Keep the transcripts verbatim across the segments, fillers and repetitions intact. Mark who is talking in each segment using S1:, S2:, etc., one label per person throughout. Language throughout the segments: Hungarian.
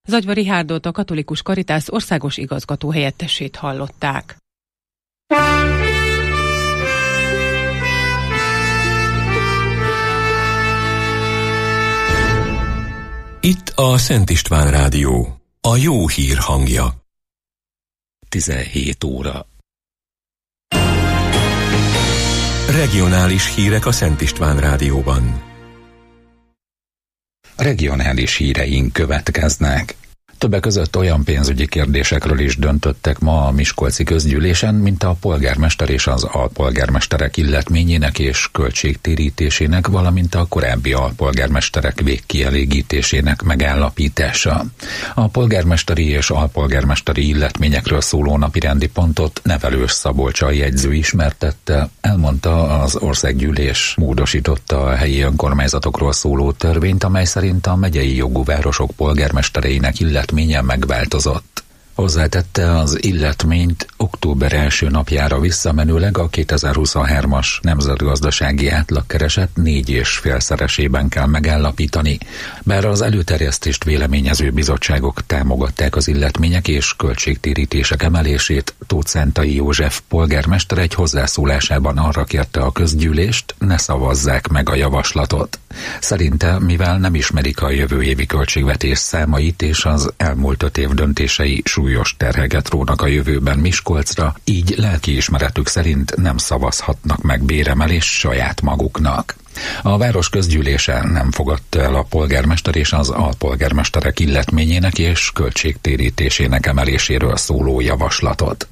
S1: Zagyva Rihárdot, a Katolikus Karitász országos igazgató helyettesét hallották.
S2: Itt a Szent István Rádió, a jó hír hangja.
S3: tizenhét óra.
S2: Regionális hírek a Szent István Rádióban.
S3: Regionális híreink következnek. Többek között olyan pénzügyi kérdésekről is döntöttek ma a miskolci közgyűlésen, mint a polgármester és az alpolgármesterek illetményének és költségtérítésének, valamint a korábbi alpolgármesterek végkielégítésének megállapítása. A polgármesteri és alpolgármesteri illetményekről szóló napirendi pontot Nevelős Szabolcs jegyző ismertette, elmondta, az országgyűlés módosította a helyi önkormányzatokról szóló törvényt, amely szerint a megyei jogú városok polgármestereinek illetménye megváltozott. Hozzátette, az illetményt október első napjára visszamenőleg a kétezer-huszonhármas nemzetgazdasági átlagkereset négy és félszeresében kell megállapítani. Bár az előterjesztést véleményező bizottságok támogatták az illetmények és költségtérítések emelését, Tóth Szántai József polgármester egy hozzászólásában arra kérte a közgyűlést, ne szavazzák meg a javaslatot. Szerinte, mivel nem ismerik a jövő évi költségvetés számait és az elmúlt öt év döntései súlyos terheget rónak a jövőben Miskolcra, így lelkiismeretük szerint nem szavazhatnak meg béremelést saját maguknak. A város közgyűlése nem fogadta el a polgármester és az alpolgármesterek illetményének és költségtérítésének emeléséről szóló javaslatot.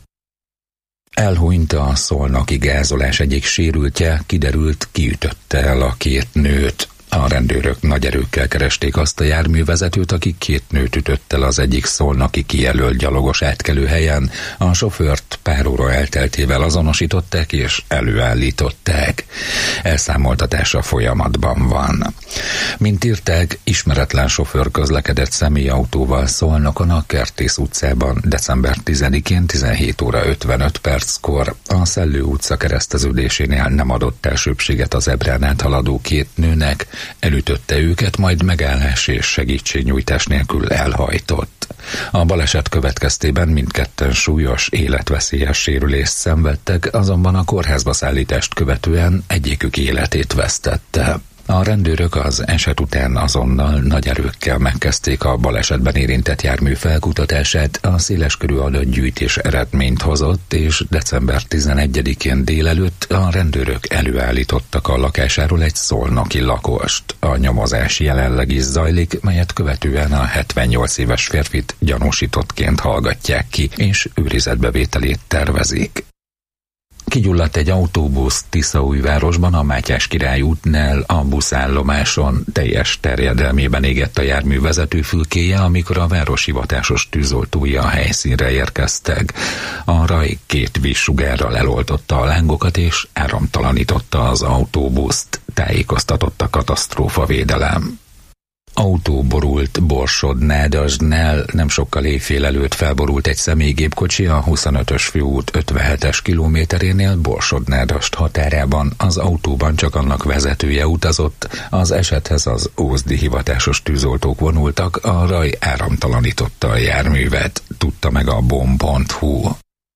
S3: Elhunyt a szolnoki gázolás egyik sérültje, kiderült, kiütötte el a két nőt. A rendőrök nagy erőkkel keresték azt a járművezetőt, aki két nőt ütött el az egyik szolnoki kijelölt gyalogos átkelőhelyen. A sofőrt pár óra elteltével azonosították és előállították. Elszámoltatása folyamatban van. Mint írták, ismeretlen sofőr közlekedett személyautóval Szolnokon a Kertész utcában december tizedikén tizenhét óra ötvenöt perckor. A Szellő utca kereszteződésénél nem adott elsőbbséget az ebrán áthaladó két nőnek, elütötte őket, majd megállás és segítségnyújtás nélkül elhajtott. A baleset következtében mindketten súlyos, életveszélyes sérülést szenvedtek, azonban a kórházba szállítást követően egyikük életét vesztette. A rendőrök az eset után azonnal nagy erőkkel megkezdték a balesetben érintett jármű felkutatását, a széleskörű adatgyűjtés eredményt hozott, és december tizenegyedikén délelőtt a rendőrök előállítottak a lakásáról egy szolnoki lakost. A nyomozás jelenleg is zajlik, melyet követően a hetvennyolc éves férfit gyanúsítottként hallgatják ki, és őrizetbevételét tervezik. Kigyulladt egy autóbusz Tiszaújvárosban a Mátyás Király útnál a buszállomáson. Teljes terjedelmében égett a jármű vezetőfülkéje, amikor a város hivatásos tűzoltói a helyszínre érkeztek. A raj két vízsugárral eloltotta a lángokat és áramtalanította az autóbuszt, tájékoztatott a katasztrófavédelem. Autó borult Borsod-Nádasdnál, nem sokkal éjfél előtt felborult egy személygépkocsi a huszonötös főút ötvenhetes kilométerénél Borsod-Nádasd határában. Az autóban csak annak vezetője utazott, az esethez az ózdi hivatásos tűzoltók vonultak, a raj áramtalanította a járművet, tudta meg a bom pont hu.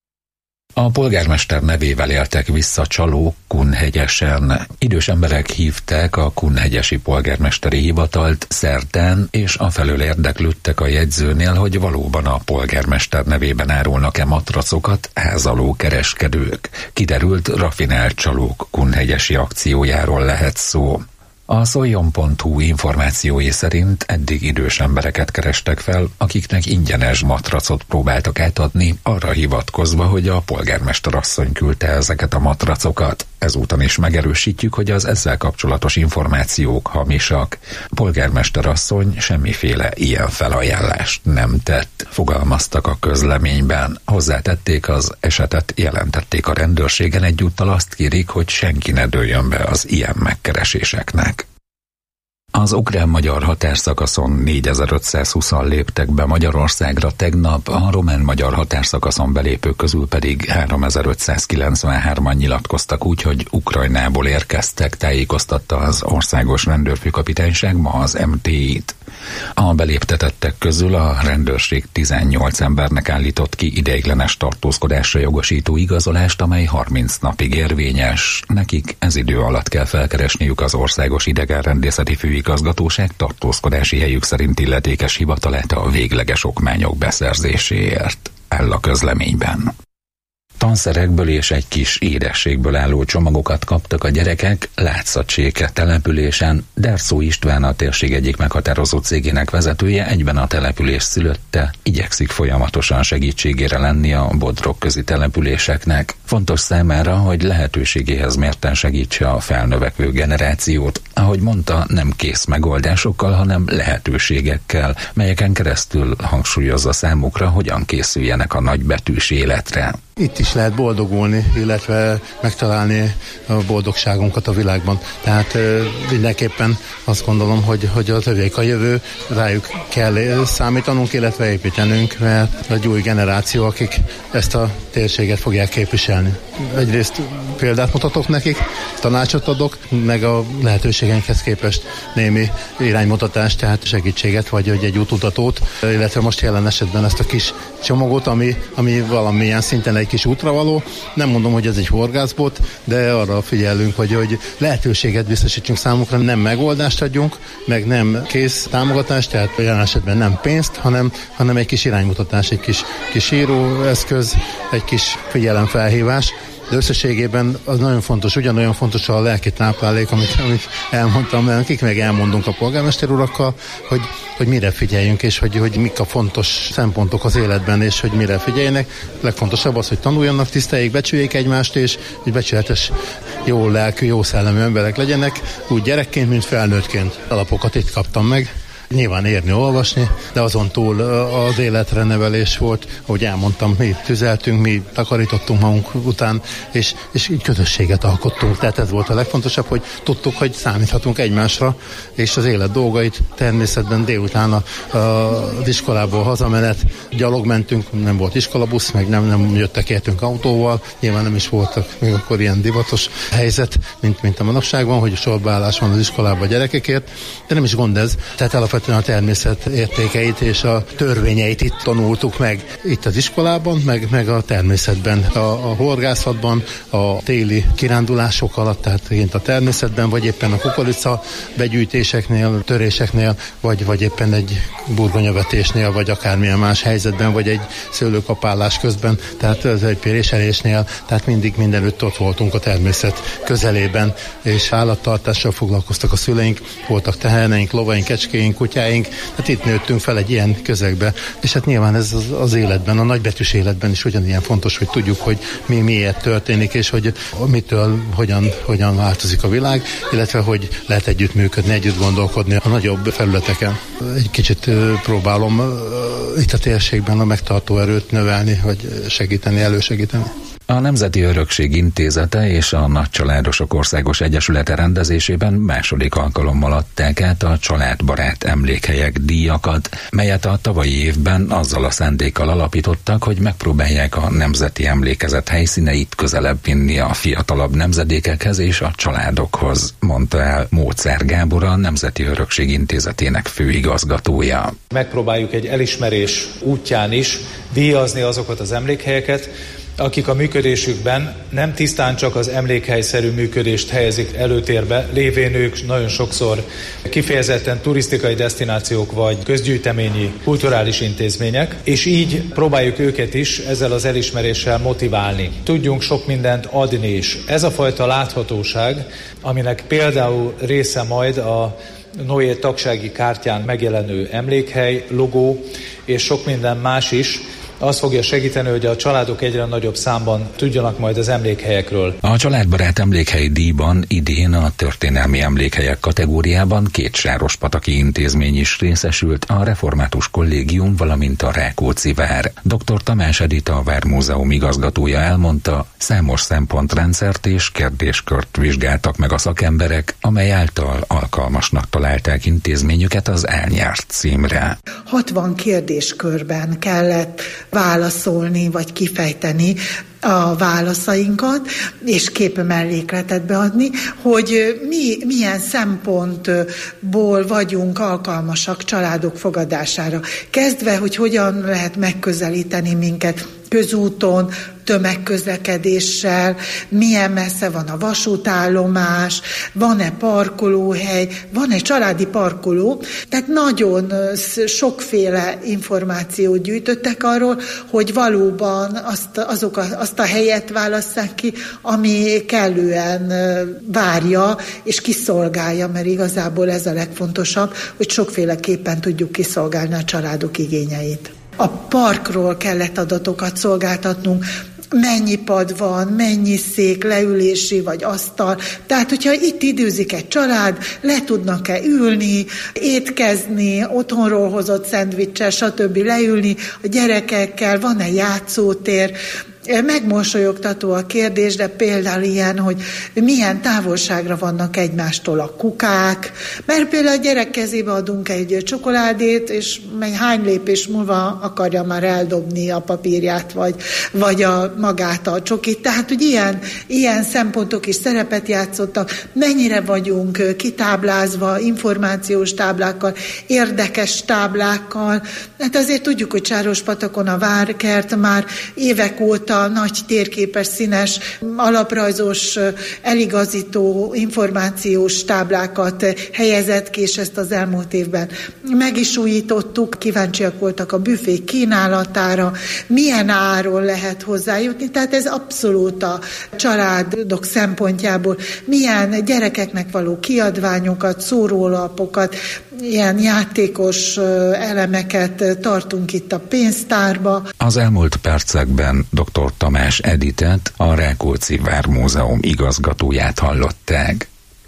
S3: A polgármester nevével éltek vissza csalók Kunhegyesen. Idős emberek hívták a kunhegyesi polgármesteri hivatalt szerdán, és afelől érdeklődtek a jegyzőnél, hogy valóban a polgármester nevében árulnak-e matracokat házaló kereskedők. Kiderült, rafinált csalók kunhegyesi akciójáról lehet szó. A szoljon pont hu információi szerint eddig idős embereket kerestek fel, akiknek ingyenes matracot próbáltak átadni, arra hivatkozva, hogy a polgármester asszony küldte ezeket a matracokat. Ezúton is megerősítjük, hogy az ezzel kapcsolatos információk hamisak. Polgármester asszony semmiféle ilyen felajánlást nem tett, fogalmaztak a közleményben. Hozzátették, az esetet jelentették a rendőrségen, egyúttal azt kérik, hogy senki ne dőljön be az ilyen megkereséseknek. Az ukrán-magyar határszakaszon négyezer-ötszázhúszan léptek be Magyarországra tegnap, a román-magyar határszakaszon belépők közül pedig háromezer-ötszázkilencvenhárman nyilatkoztak úgy, hogy Ukrajnából érkeztek, tájékoztatta az Országos Rendőrfőkapitányság ma az em té í-t. A beléptetettek közül a rendőrség tizennyolc embernek állított ki ideiglenes tartózkodásra jogosító igazolást, amely harminc napig érvényes. Nekik ez idő alatt kell felkeresniük az Országos Idegenrendészeti Főigazgatóság tartózkodási helyük szerint illetékes hivatalát a végleges okmányok beszerzéséért, áll a közleményben. Tanszerekből és egy kis édességből álló csomagokat kaptak a gyerekek Látszatséke településen. Derszó István, a térség egyik meghatározó cégének vezetője, egyben a település szülötte, igyekszik folyamatosan segítségére lenni a bodrogközi településeknek. Fontos számára, hogy lehetőségéhez mérten segítse a felnövekvő generációt. Ahogy mondta, nem kész megoldásokkal, hanem lehetőségekkel, melyeken keresztül hangsúlyozza számukra, hogyan készüljenek a nagybetűs életre.
S4: Itt is lehet boldogulni, illetve megtalálni a boldogságunkat a világban. Tehát mindenképpen azt gondolom, hogy, hogy az övék a jövő, rájuk kell számítanunk, illetve építenünk, mert egy új generáció, akik ezt a térséget fogják képviselni. Egyrészt példát mutatok nekik, tanácsot adok, meg a lehetőségeinkhez képest némi iránymutatást, tehát segítséget, vagy egy útmutatót, illetve most jelen esetben ezt a kis csomagot, ami, ami valamilyen szinten egy kis útravaló. Nem mondom, hogy ez egy horgászbot, de arra figyelünk, hogy, hogy lehetőséget biztosítsunk számukra, nem megoldást adjunk, meg nem kész támogatást, tehát jelen esetben nem pénzt, hanem, hanem egy kis iránymutatás, egy kis, kis íróeszköz, egy kis figyelemfelhívás. De összességében az nagyon fontos, ugyanolyan fontos a lelki táplálék, amit, amit elmondtam nekik, meg elmondunk a polgármester urakkal, hogy, hogy mire figyeljünk, és hogy, hogy mik a fontos szempontok az életben, és hogy mire figyeljenek. Legfontosabb az, hogy tanuljanak, tiszteljék, becsüljék egymást, és hogy becsületes, jó lelkű, jó szellemű emberek legyenek, úgy gyerekként, mint felnőttként. Alapokat itt kaptam meg. Nyilván érni, olvasni, de azon túl az életre nevelés volt, ahogy elmondtam, mi tüzeltünk, mi takarítottunk magunk után, és, és így közösséget alkottunk. Tehát ez volt a legfontosabb, hogy tudtuk, hogy számíthatunk egymásra, és az élet dolgait természetben délután a, a, az iskolából hazamenet, gyalog mentünk, nem volt iskolabusz, meg nem, nem jöttek értünk autóval, nyilván nem is voltak még akkor ilyen divatos helyzet, mint, mint a manapságban, hogy sorbaállás van az iskolában a gyerekekért, de nem is gond ez. Tehát alapvetően a természet értékeit és a törvényeit itt tanultuk meg. Itt az iskolában, meg, meg a természetben. A, a horgászatban, a téli kirándulások alatt, tehát a természetben, vagy éppen a kukorica begyűjtéseknél, töréseknél, vagy, vagy éppen egy burgonyavetésnél, vagy akármilyen más helyzetben, vagy egy szőlőkapálás közben, tehát az egy péréselésnél, tehát mindig mindenütt ott voltunk a természet közelében, és állattartással foglalkoztak a szüleink, voltak teheneink, lovaink, kecskéink, kutyáink, hát itt nőttünk fel egy ilyen közegbe, és hát nyilván ez az, az életben, a nagybetűs életben is ugyanilyen fontos, hogy tudjuk, hogy mi miért történik, és hogy mitől, hogyan, hogyan változik a világ, illetve hogy lehet együttműködni, együtt gondolkodni a nagyobb felületeken. Egy kicsit próbálom itt a térségben a megtartó erőt növelni, vagy segíteni, elősegíteni.
S3: A Nemzeti Örökség Intézete és a Nagycsaládosok Országos Egyesülete rendezésében második alkalommal adták át a Családbarát Emlékhelyek díjakat, melyet a tavalyi évben azzal a szándékkal alapítottak, hogy megpróbálják a nemzeti emlékezet helyszíneit közelebb vinni a fiatalabb nemzedékekhez és a családokhoz, mondta el Móczer Gábor, a Nemzeti Örökség Intézetének főigazgatója.
S5: Megpróbáljuk egy elismerés útján is díjazni azokat az emlékhelyeket, akik a működésükben nem tisztán csak az emlékhelyszerű működést helyezik előtérbe, lévén ők nagyon sokszor kifejezetten turisztikai desztinációk vagy közgyűjteményi kulturális intézmények, és így próbáljuk őket is ezzel az elismeréssel motiválni. Tudjunk sok mindent adni is. Ez a fajta láthatóság, aminek például része majd a Noé tagsági kártyán megjelenő emlékhely, logó és sok minden más is, azt fogja segíteni, hogy a családok egyre nagyobb számban tudjanak majd az emlékhelyekről.
S3: A Családbarát Emlékhely díjban idén a történelmi emlékhelyek kategóriában két Sárospataki intézmény is részesült, a Református Kollégium, valamint a Rákóczi vár. dr. Tamás Edita, a Vármúzeum igazgatója elmondta, számos szempontrendszert és kérdéskört vizsgáltak meg a szakemberek, amely által alkalmasnak találták intézményüket az elnyert címre.
S6: hatvan kérdéskörben kellett válaszolni, vagy kifejteni a válaszainkat, és képmellékletet beadni, hogy mi milyen szempontból vagyunk alkalmasak családok fogadására. Kezdve, hogy hogyan lehet megközelíteni minket közúton, tömegközlekedéssel, milyen messze van a vasútállomás, van-e parkolóhely, van-e családi parkoló. Tehát nagyon sokféle információt gyűjtöttek arról, hogy valóban azt, azok a, azt a helyet válasszák ki, ami kellően várja és kiszolgálja, mert igazából ez a legfontosabb, hogy sokféleképpen tudjuk kiszolgálni a családok igényeit. A parkról kellett adatokat szolgáltatnunk, mennyi pad van, mennyi szék, leülési vagy asztal. Tehát, hogyha itt időzik egy család, le tudnak-e ülni, étkezni, otthonról hozott szendviccel, stb. Leülni a gyerekekkel, van-e játszótér. Megmosolyogtató a kérdés, de például ilyen, hogy milyen távolságra vannak egymástól a kukák, mert például a gyerek kezébe adunk egy csokoládét, és mely hány lépés múlva akarja már eldobni a papírját, vagy, vagy a, magát a csokit. Tehát, hogy ilyen, ilyen szempontok is szerepet játszottak, mennyire vagyunk kitáblázva, információs táblákkal, érdekes táblákkal. Hát azért tudjuk, hogy Csárospatakon a Várkert már évek óta nagy térképes, színes, alaprajzos, eligazító információs táblákat helyezett ki, és ezt az elmúlt évben meg is újítottuk. Kíváncsiak voltak a büfé kínálatára, milyen áron lehet hozzájutni. Tehát ez abszolút a családok szempontjából. Milyen gyerekeknek való kiadványokat, szórólapokat, ilyen játékos elemeket tartunk itt a pénztárba.
S3: Az elmúlt percekben dr. Tamás Editet, a Rákóczi Vármúzeum igazgatóját hallották.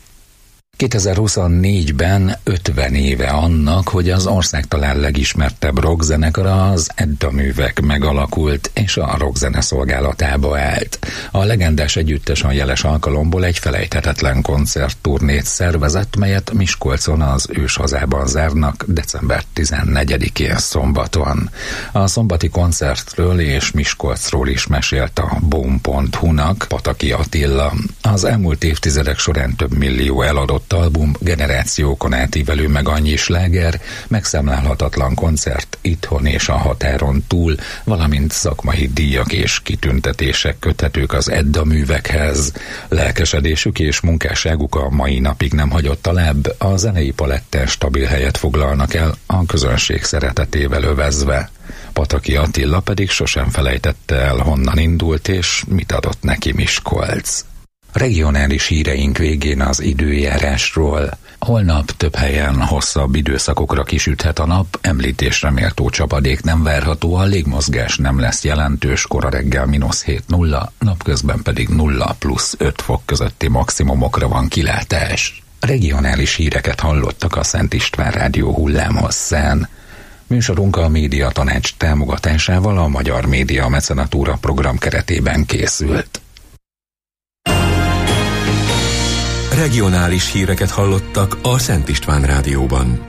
S3: kétezer-huszonnégyben ötven éve annak, hogy az ország talán legismertebb rockzenekara, az Edda Művek megalakult, és a rockzene szolgálatába állt. A legendás együttes a jeles alkalomból egy felejthetetlen koncertturnét szervezett, melyet Miskolcon az őshazában zárnak december tizennegyedikén szombaton. A szombati koncertről és Miskolcról is mesélt a boom pont hu-nak Pataki Attila. Az elmúlt évtizedek során több millió eladott album, generációkon átívelő meg annyi sláger, megszámlálhatatlan koncert itthon és a határon túl, valamint szakmai díjak és kitüntetések köthetők az Edda Művekhez. Lelkesedésük és munkásságuk a mai napig nem hagyott alább, a zenei paletten stabil helyet foglalnak el, a közönség szeretetével övezve. Pataki Attila pedig sosem felejtette el, honnan indult és mit adott neki Miskolc. Regionális híreink végén az időjárásról. Holnap több helyen hosszabb időszakokra kisüthet a nap, említésre méltó csapadék nem várható, a légmozgás nem lesz jelentős, kora reggel mínusz hét nulla, napközben pedig nulla plusz öt fok közötti maximumokra van kilátás. Regionális híreket hallottak a Szent István Rádió hullámhosszán. Műsorunk a Média Tanács támogatásával a Magyar Média Mecenatúra program keretében készült.
S2: Regionális híreket hallottak a Szent István Rádióban.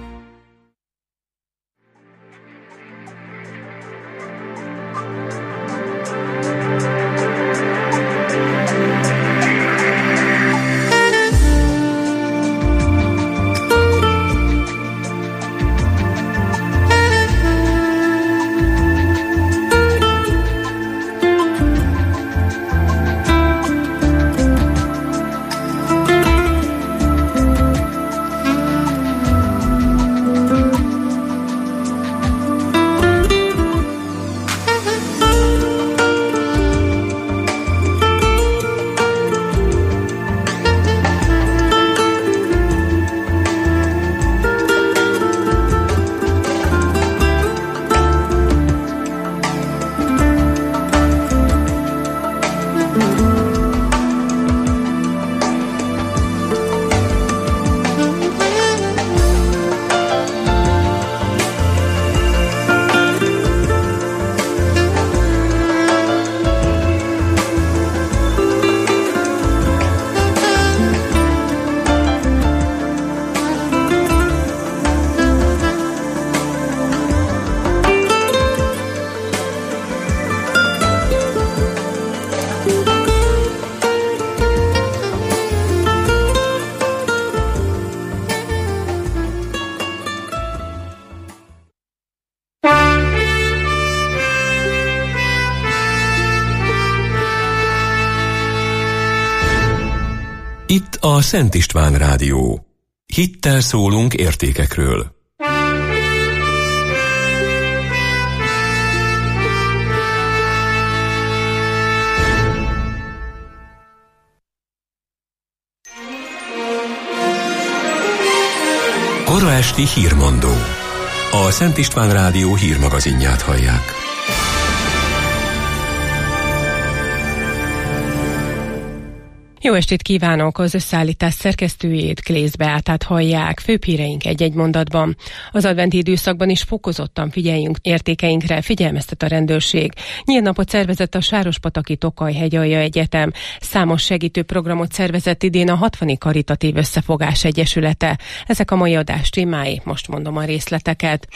S2: Itt a Szent István Rádió. Hittel szólunk értékekről. Kora esti hírmondó. A Szent István Rádió hírmagazinját hallják.
S1: Jó estét kívánok! Az összeállítás szerkesztőjét, Glész Beátát hallják. Főbb híreink egy-egy mondatban. Az adventi időszakban is fokozottan figyeljünk értékeinkre, figyelmeztet a rendőrség. Nyílt napot szervezett a Sárospataki Tokaj-hegyalja Egyetem. Számos segítő programot szervezett idén a hatvani Karitatív Összefogás Egyesülete. Ezek a mai adás témái, most mondom a részleteket.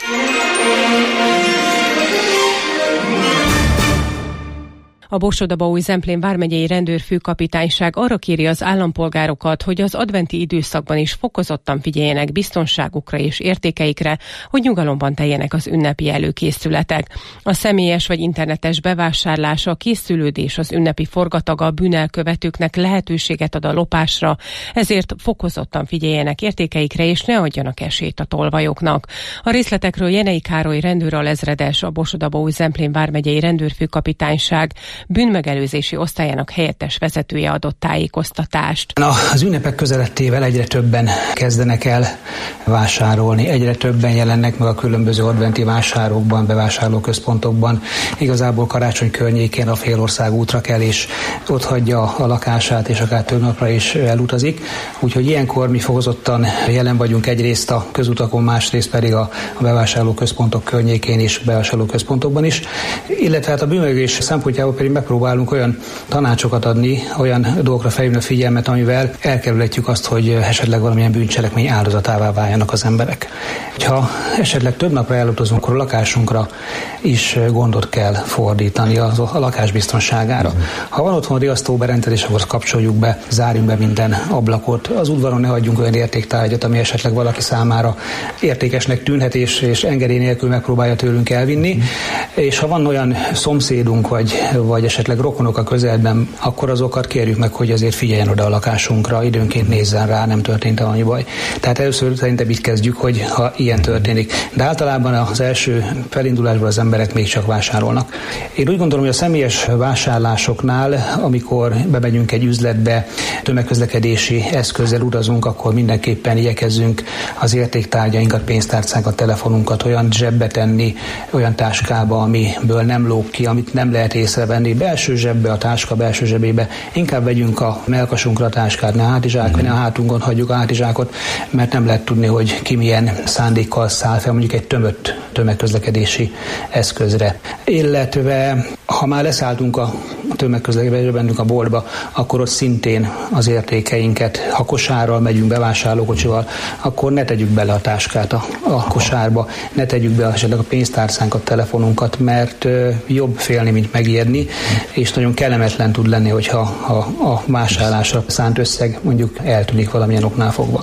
S1: A Borsod-Abaúj-Zemplén vármegyei rendőrfőkapitányság arra kéri az állampolgárokat, hogy az adventi időszakban is fokozottan figyeljenek biztonságukra és értékeikre, hogy nyugalomban teljenek az ünnepi előkészületek. A személyes vagy internetes bevásárlás, a készülődés, az ünnepi forgataga a bűnelkövetőknek lehetőséget ad a lopásra, ezért fokozottan figyeljenek értékeikre és ne adjanak esélyt a tolvajoknak. A részletekről Jenei Károly rendőralezredes, a Borsod-Abaúj-Zemplén vármegyei rendőrfőkapitányság bűnmegelőzési osztályának helyettes vezetője adott tájékoztatást.
S7: Az ünnepek közelettével egyre többen kezdenek el vásárolni, egyre többen jelennek meg a különböző adventi vásárokban, bevásárlóközpontokban. Igazából karácsony környékén a félország útra kell, és ott hagyja a lakását, és akár több napra is elutazik. Úgyhogy ilyenkor mi fokozottan jelen vagyunk egyrészt a közutakon, másrészt pedig a bevásárlóközpontok környékén és bevásárlóközpontokban is. Illetve hát a bűnmegelőzés szempontjából pedig megpróbálunk olyan tanácsokat adni, olyan dolgokra felhívni a figyelmet, amivel elkerülhetjük azt, hogy esetleg valamilyen bűncselekmény áldozatává váljanak az emberek. Ha esetleg több napra elutazunk, akkor a lakásunkra is gondot kell fordítani a, a lakás biztonságára. Ha van otthon riasztóberendezés, akkor kapcsoljuk be, zárjunk be minden ablakot. Az udvaron ne hagyjunk olyan értéktárgyat, ami esetleg valaki számára értékesnek tűnhet, és, és engedély nélkül megpróbálja tőlünk elvinni. És ha van olyan szomszédunk, vagy vagy esetleg rokonok a közelben, akkor azokat kérjük meg, hogy azért figyeljen oda a lakásunkra, időnként nézzen rá, nem történt annyi baj. Tehát először szerintem így kezdjük, hogy ha ilyen történik. De általában az első felindulásban az emberek még csak vásárolnak. Én úgy gondolom, hogy a személyes vásárlásoknál, amikor bemegyünk egy üzletbe, tömegközlekedési eszközzel utazunk, akkor mindenképpen igyekezzünk az értéktárgyainkat, pénztárcánkat, telefonunkat olyan zsebbe tenni, olyan táskába, amiből nem lóg ki, amit nem lehet észrevenni, belső zsebbe, a táska belső zsebébe. Inkább vegyünk a melkasunkra a táskát, ne a hátizsák, mm. ne a hátunkon hagyjuk a hátizsákot, mert nem lehet tudni, hogy ki milyen szándékkal száll fel mondjuk egy tömött tömegközlekedési eszközre. Illetve, ha már leszálltunk a tömegközlekedésbe, bennünk a boltba, akkor ott szintén az értékeinket, ha kosárral megyünk, bevásárlókocsival, akkor ne tegyük bele a táskát a, a kosárba, ne tegyük be esetleg a pénztárcánkat, telefonunkat, mert ö, jobb félni, mint megijedni, és nagyon kellemetlen tud lenni, hogyha ha a vásárlásra szánt összeg mondjuk eltűnik valamilyen oknál fogva.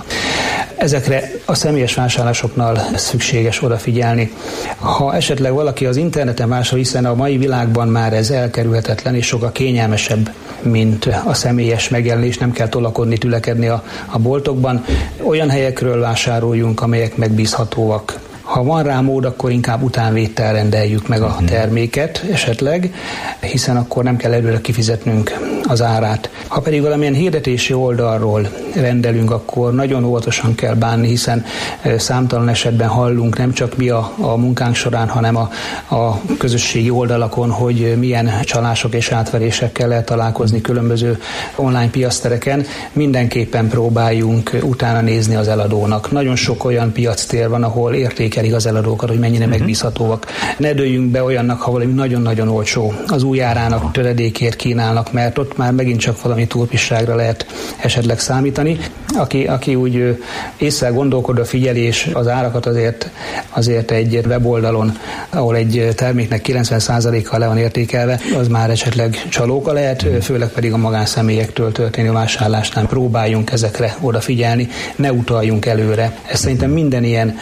S7: Ezekre a személyes vásárlásoknál szükséges odafigyelni. Ha esetleg valaki az interneten vásárol, hiszen a mai világban már ez elkerülhetetlen és sokkal kényelmesebb, mint a személyes megjelenés, nem kell tolakodni, tülekedni a, a boltokban. Olyan helyekről vásároljunk, amelyek megbízhatóak. Ha van rá mód, akkor inkább utánvéttel rendeljük meg a terméket esetleg, hiszen akkor nem kell előre kifizetnünk az árát. Ha pedig valamilyen hirdetési oldalról rendelünk, akkor nagyon óvatosan kell bánni, hiszen számtalan esetben hallunk nem csak mi a, a munkánk során, hanem a, a közösségi oldalakon, hogy milyen csalások és átverésekkel lehet találkozni különböző online piactereken. Mindenképpen próbáljunk utána nézni az eladónak. Nagyon sok olyan piactér van, ahol értékelik az eladókat, hogy mennyire uh-huh. megbízhatóak. Ne dőljünk be olyannak, ha valami nagyon-nagyon olcsó, az új árának töredékért kínálnak, mert ott már megint csak valami túlpisságra lehet esetleg számítani. Aki, aki úgy észre gondolkod, a figyelés, az árakat azért, azért egy weboldalon, ahol egy terméknek kilencven százalékkal le van értékelve, az már esetleg csalóka lehet, főleg pedig a magánszemélyektől történő vásárlásnál próbáljunk ezekre odafigyelni, ne utaljunk előre. Ez szerintem minden ilyen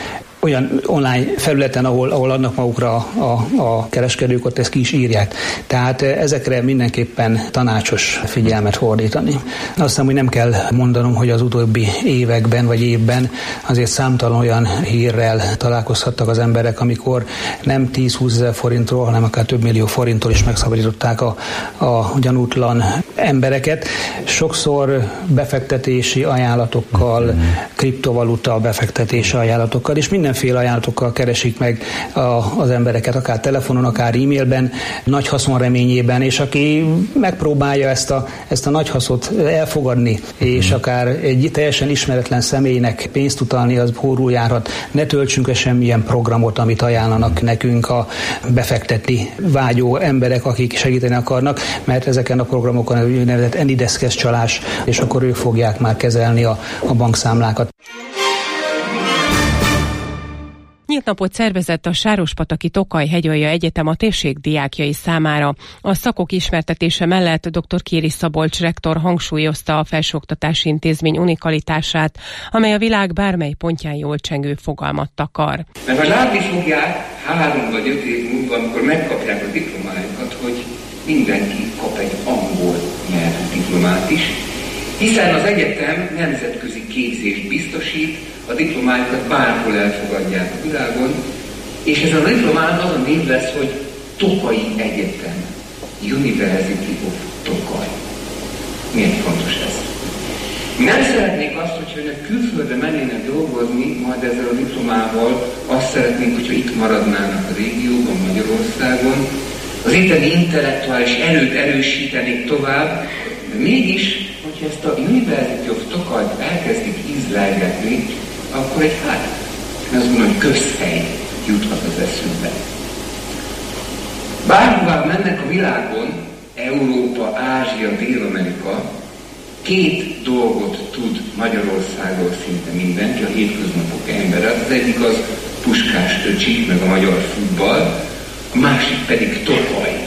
S7: olyan online felületen, ahol, ahol adnak magukra a, a kereskedők, ott ezt ki is írják. Tehát ezekre mindenképpen tanácsos figyelmet fordítani. Azt hiszem, hogy nem kell mondanom, hogy az utóbbi években vagy évben azért számtalan olyan hírrel találkozhattak az emberek, amikor nem tíz-húszezer forintról, hanem akár több millió forintról is megszabadították a, a gyanútlan embereket. Sokszor befektetési ajánlatokkal, kriptovaluta befektetési ajánlatokkal, és mindenféle ajánlatokkal keresik meg a, az embereket, akár telefonon, akár e-mailben, nagy haszon reményében, és aki megpróbálja ezt a, ezt a nagy haszot elfogadni, és akár egy teljesen ismeretlen személynek pénzt utalni, az hórul járhat. Ne töltsünk le semmilyen programot, amit ajánlanak nekünk a befektetni vágyó emberek, akik segíteni akarnak, mert ezeken a programokon az úgynevezett enideszkes csalás, és akkor ők fogják már kezelni a, a bankszámlákat.
S1: Nyílt napot szervezett a Sárospataki Tokaj-Hegyalja Egyetem a térség diákjai számára. A szakok ismertetése mellett dr. Kéri Szabolcs rektor hangsúlyozta a felsőoktatási intézmény unikalitását, amely a világ bármely pontján jól csengő fogalmat takar.
S8: Mert ha látni fogják három vagy öt év múlva, amikor megkapják a diplomájukat, hogy mindenki kap egy angol nyelvű diplomát is, hiszen az egyetem nemzetközi képzést biztosít, a diplomájukat bárhol elfogadják a világon, és ezen a diplomán az a név lesz, hogy Tokaji Egyetem, University of Tokaj. Miért fontos ez? Nem szeretnék azt, hogyha önök külföldre mennének dolgozni, majd ezzel a diplomával azt szeretnénk, hogyha itt maradnának a régióban, Magyarországon, az itteni intellektuális erőt erősítenék tovább, de mégis, hogyha ezt a University of Tokajt elkezdik ízlelgetni, akkor egy hát, azt mondom, hogy közhely juthat az eszünkbe. Bárhová mennek a világon, Európa, Ázsia, Dél-Amerika, két dolgot tud Magyarországról szinte mindenki, a hétköznapok embere. Az egyik az Puskás öcsik, meg a magyar futball, a másik pedig Tokaj.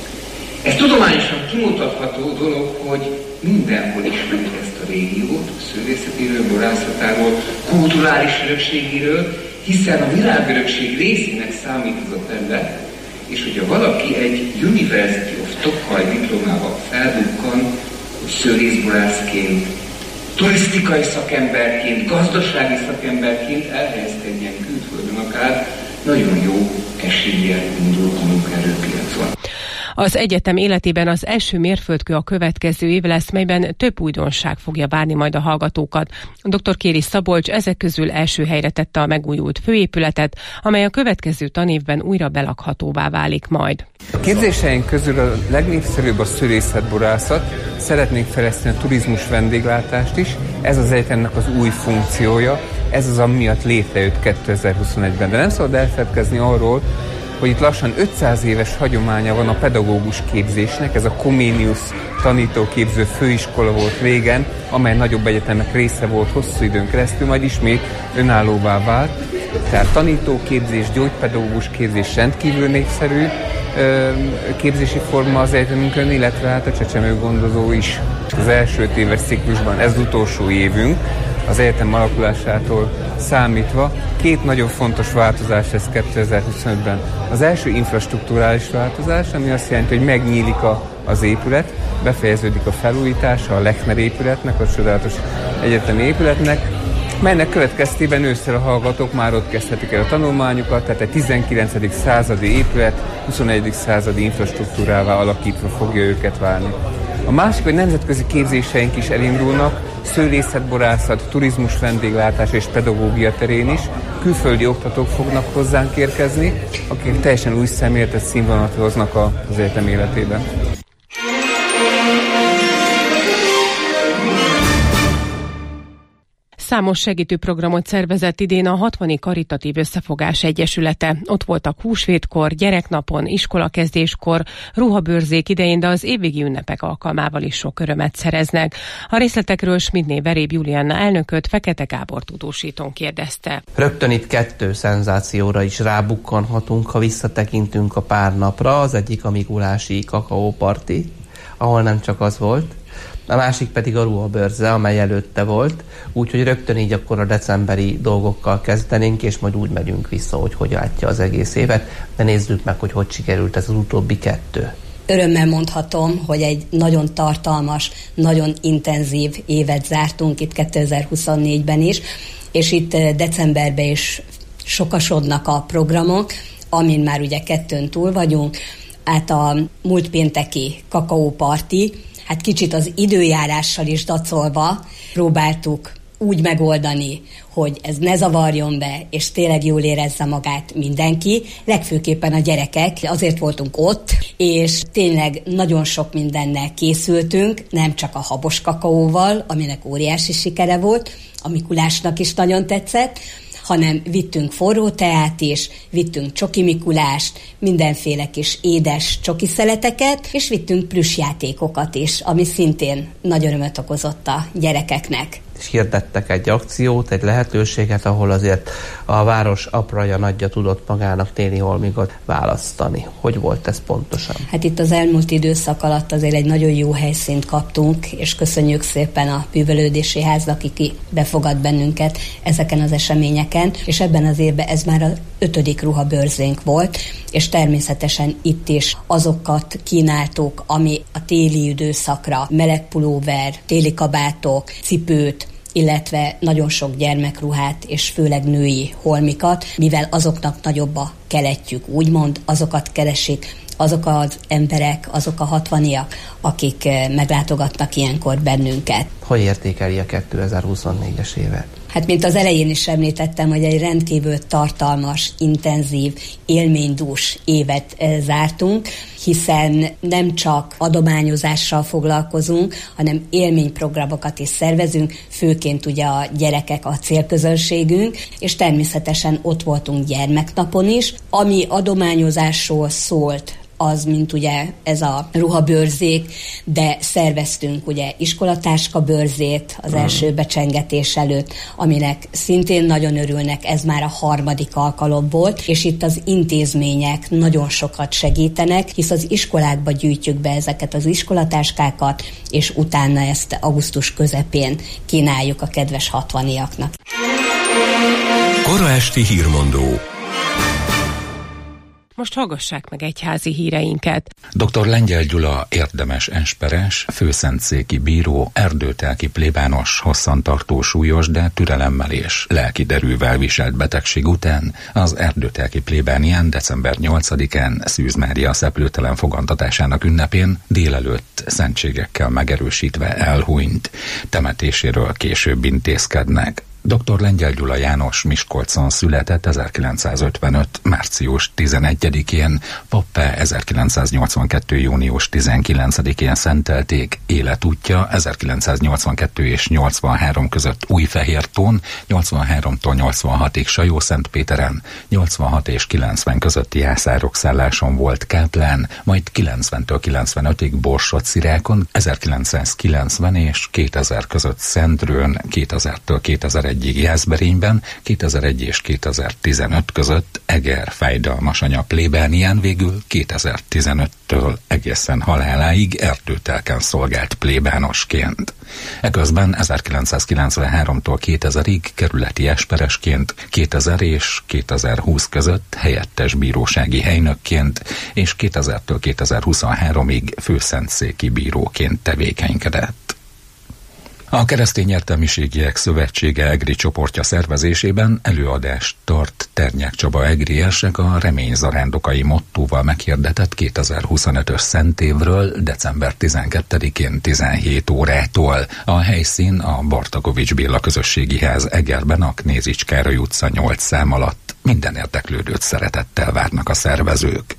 S8: Ez tudományosan kimutatható dolog, hogy mindenhol ismerik ezt a régiót, szőlészetéről, borászatáról, kulturális örökségéről, hiszen a világörökség részének számít ez a terület, és hogyha valaki egy University of Tokaj diplomával feldukkan, hogy szőlészborászként, turisztikai szakemberként, gazdasági szakemberként elhelyezkedjen külföldön akár, nagyon jó eséllyel indul a munkaerőpiacon.
S1: Az egyetem életében az első mérföldkő a következő év lesz, melyben több újdonság fogja várni majd a hallgatókat. dr. Kéri Szabolcs ezek közül első helyre tette a megújult főépületet, amely a következő tanévben újra belakhatóvá válik majd.
S9: A képzéseink közül a legnépszerűbb a szőlészetborászat, szeretnénk fejleszteni a turizmus vendéglátást is, ez az egyetemnek az új funkciója, ez az, ami miatt létrejött kétezer-huszonegyben. De nem szabad elfeledkezni arról, hogy itt lassan ötszáz éves hagyománya van a pedagógus képzésnek, ez a Comenius tanítóképző főiskola volt régen, amely nagyobb egyetemek része volt hosszú időn keresztül, majd ismét önállóvá vált. Tehát tanítóképzés, gyógypedagógus képzés rendkívül népszerű ö, képzési forma az egyetemünkön, illetve hát a csecsemőgondozó is. Az első öt éves ciklusban ez az utolsó évünk, az egyetem alakulásától számítva. Két nagyon fontos változás lesz kétezer-huszonötben. Az első infrastrukturális változás, ami azt jelenti, hogy megnyílik a, az épület, befejeződik a felújítása a Lechner épületnek, a csodálatos egyetemi épületnek, melynek következtében ősszel a hallgatók már ott kezdhetik el a tanulmányukat, tehát egy tizenkilencedik századi épület huszonegyedik századi infrastruktúrává alakítva fogja őket válni. A másik, hogy nemzetközi képzéseink is elindulnak, szőlészetborászat, turizmus vendéglátás és pedagógia terén is. Külföldi oktatók fognak hozzánk érkezni, akik teljesen új szemléletet, színvonalat hoznak az egyetem életében.
S1: Számos segítőprogramot szervezett idén a hatvani Karitatív Összefogás Egyesülete. Ott voltak húsvétkor, gyereknapon, iskolakezdéskor, ruhabőrzék idején, de az évvégi ünnepek alkalmával is sok örömet szereznek. A részletekről Schmidné Veréb Julianna elnököt Fekete Gábor tudósítón kérdezte.
S10: Rögtön itt kettő szenzációra is rábukkanhatunk, ha visszatekintünk a pár napra. Az egyik a mikulási kakaóparti, ahol nem csak az volt, A másik pedig a ruhabörze, amely előtte volt, úgyhogy rögtön így akkor a decemberi dolgokkal kezdenénk, és majd úgy megyünk vissza, hogy hogy látja az egész évet, de nézzük meg, hogy hogy sikerült ez az utóbbi kettő.
S11: Örömmel mondhatom, hogy egy nagyon tartalmas, nagyon intenzív évet zártunk itt kétezer-huszonnégyben is, és itt decemberben is sokasodnak a programok, amin már ugye kettőn túl vagyunk. Hát a múlt pénteki kakaóparti, hát kicsit az időjárással is dacolva próbáltuk úgy megoldani, hogy ez ne zavarjon be, és tényleg jól érezze magát mindenki, legfőképpen a gyerekek, azért voltunk ott, és tényleg nagyon sok mindennel készültünk, nem csak a habos kakaóval, aminek óriási sikere volt, a Mikulásnak is nagyon tetszett, hanem vittünk forró teát is, vittünk csoki Mikulást, mindenféle kis édes csoki szeleteket, és vittünk plüssjátékokat is, ami szintén nagy örömöt okozott a gyerekeknek.
S10: És hirdettek egy akciót, egy lehetőséget, ahol azért a város apraja nagyja tudott magának téli holmigot választani. Hogy volt ez pontosan?
S11: Hát itt az elmúlt időszak alatt azért egy nagyon jó helyszínt kaptunk, és köszönjük szépen a Művelődési Háznak, aki befogad bennünket ezeken az eseményeken, és ebben az évben ez már az ötödik ruhabőrzénk volt, és természetesen itt is azokat kínáltuk, ami a téli időszakra, meleg pulóver, téli kabátok, cipőt, illetve nagyon sok gyermekruhát és főleg női holmikat, mivel azoknak nagyobb a keletjük, úgymond, azokat keresik azok az emberek, azok a hatvaniak, akik meglátogatnak ilyenkor bennünket.
S10: Hogy értékeli a kétezer-huszonnégyes évet?
S11: Hát, mint az elején is említettem, hogy egy rendkívül tartalmas, intenzív, élménydús évet zártunk, hiszen nem csak adományozással foglalkozunk, hanem élményprogramokat is szervezünk, főként ugye a gyerekek a célközönségünk, és természetesen ott voltunk gyermeknapon is, ami adományozásról szólt, az, mint ugye ez a ruhabőrzék, de szerveztünk ugye iskolatáska bőrzét az első becsengetés előtt, aminek szintén nagyon örülnek, ez már a harmadik alkalom volt, és itt az intézmények nagyon sokat segítenek, hisz az iskolákba gyűjtjük be ezeket az iskolatáskákat, és utána ezt augusztus közepén kínáljuk a kedves hatvaniaknak.
S2: Kora esti hírmondó.
S1: Most hallgassák meg egyházi híreinket.
S3: doktor Lengyel Gyula érdemes esperes, főszentszéki bíró, erdőtelki plébános, hosszantartó súlyos, de türelemmel és lelki derűvel viselt betegség után az erdőtelki plébánián december nyolcadikán Szűz Mária szeplőtelen fogantatásának ünnepén délelőtt szentségekkel megerősítve elhunyt. Temetéséről később intézkednek. doktor Lengyel Gyula János Miskolcon született ezerkilencszázötvenöt. március tizenegyedikén, pappá ezerkilencszáznyolcvankettő. június tizenkilencedikén szentelték. Életútja ezerkilencszáznyolcvankettő és nyolcvanhárom között Újfehértón, nyolcvanháromtól nyolcvanhatig Sajó-Szentpéteren, nyolcvanhat és kilencven közötti jászárok-szálláson volt káplán, majd kilencventől kilencvenötig Borsod-Szirákon, ezerkilencszázkilencven és kétezer között Szendrőn, kétezertől kétezer-egyig Jászberényben, kétezer-egy és kétezer-tizenöt között Eger fájdalmas anya plébánián, végül kétezer-tizenöttől egészen haláláig Erdőtelken szolgált plébánosként. Eközben ezerkilencszázkilencvenháromtól kétezerig kerületi esperesként, kétezer és kétezer-húsz között helyettes bírósági helynökként, és kétezertől kétezer-huszonháromig főszentszéki bíróként tevékenykedett. A Keresztény Értelmiségiek Szövetsége egri csoportja szervezésében előadást tart Ternyák Csaba egri érsek a Remény zarándokai mottóval meghirdetett kétezer-huszonötös szentévről december tizenkettedikén tizenhét órától. A helyszín a Bartakovics Béla Közösségi Ház Egerben, a Knézics Károly utca nyolc szám alatt. Minden érdeklődőt szeretettel várnak a szervezők.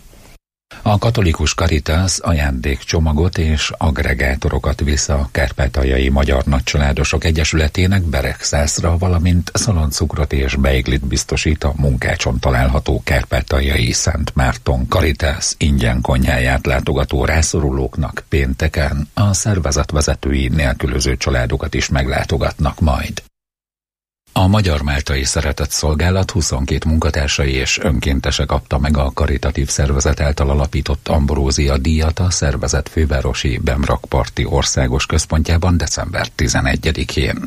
S3: A katolikus Caritas ajándékcsomagot és agregátorokat visz a Kárpátaljai Magyar Nagycsaládosok Egyesületének Beregszászra, valamint szaloncukrot és beiglit biztosít a Munkácson található Kárpátaljai Szent Márton Caritas ingyen konyháját látogató rászorulóknak pénteken. A szervezet vezetői nélkülöző családokat is meglátogatnak majd. A Magyar Máltai Szeretett Szolgálat huszonkét munkatársai és önkéntese kapta meg a karitatív szervezet által alapított Ambrózia díjat a szervezet fővárosi Bemrakparti országos központjában december tizenegyedikén.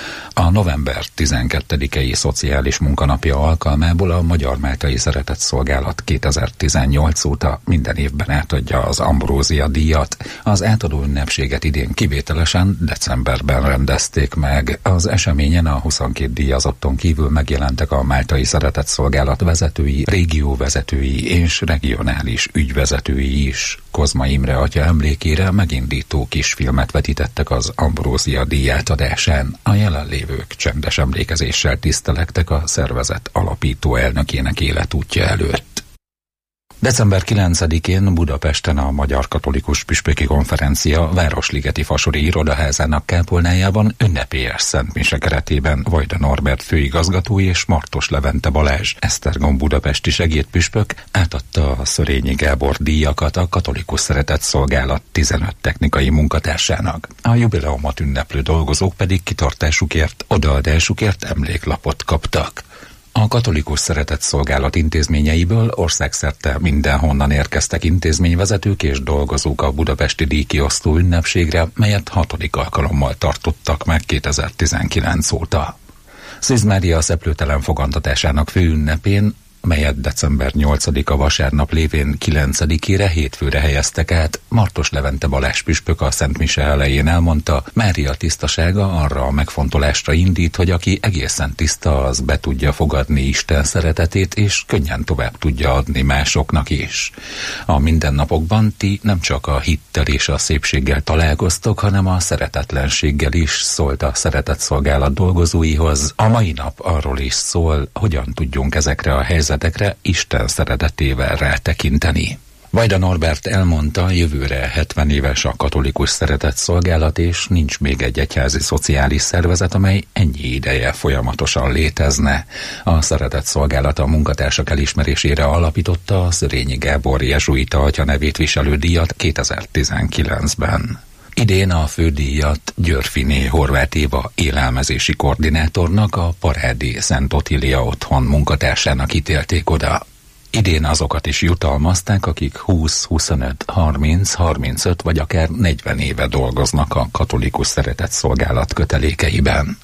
S3: A november tizenkettedikei szociális munkanapja alkalmából a Magyar Máltai Szeretett Szolgálat kétezer-tizennyolc óta minden évben átadja az Ambrózia díjat. Az átadó ünnepséget idén kivételesen decemberben rendezték meg. Az eseményen a huszonkét díjazotton kívül megjelentek a Máltai Szeretett Szolgálat vezetői, régióvezetői és regionális ügyvezetői is. Kozma Imre atya emlékére megindító kisfilmet vetítettek az Ambrózia díj átadásán. A jelenlévők csendes emlékezéssel tisztelektek a szervezet alapító elnökének életútja előtt. december kilencedikén Budapesten a Magyar Katolikus Püspöki Konferencia Városligeti Fasori Irodaházának kápolnájában ünnepélyes szentmise keretében Vajda Norbert főigazgató és Martos Levente Balázs Esztergom budapesti segédpüspök átadta a Szörényi Gábor díjakat a Katolikus Szeretett Szolgálat tizenöt technikai munkatársának. A jubileumot ünneplő dolgozók pedig kitartásukért, odaadásukért emléklapot kaptak. A Katolikus Szeretett Szolgálat intézményeiből országszerte mindenhonnan érkeztek intézményvezetők és dolgozók a budapesti díjkiosztó ünnepségre, melyet hatodik alkalommal tartottak meg kétezer-tizenkilenc óta. Szűz Mária szeplőtelen fogantatásának főünnepén, melyet december nyolcadika vasárnap lévén kilencedikére hétfőre helyeztek át, Martos Levente Balázs püspök a Szent Mise elején elmondta, Mária tisztasága arra a megfontolásra indít, hogy aki egészen tiszta, az be tudja fogadni Isten szeretetét, és könnyen tovább tudja adni másoknak is. A mindennapokban ti nem csak a hittel és a szépséggel találkoztok, hanem a szeretetlenséggel is, szólt a Szeretett Szolgálat dolgozóihoz. A mai nap arról is szól, hogyan tudjunk ezekre a helyzetekre Isten szeretetével rátekinteni. Vajda Norbert elmondta, jövőre hetven éves a Katolikus Szeretett Szolgálat, és nincs még egy egyházi szociális szervezet, amely ennyi ideje folyamatosan létezne. A Szeretett Szolgálat a munkatársak elismerésére alapította a Szörényi Gábor jezsuita atya nevét viselő díjat kétezer-tizenkilencben. Idén a fődíjat Györfiné Horváth Éva élelmezési koordinátornak, a Parádi Szent Otília otthon munkatársának ítélték oda. Idén azokat is jutalmazták, akik húsz, huszonöt, harminc, harmincöt vagy akár negyven éve dolgoznak a Katolikus Szeretett Szolgálat kötelékeiben.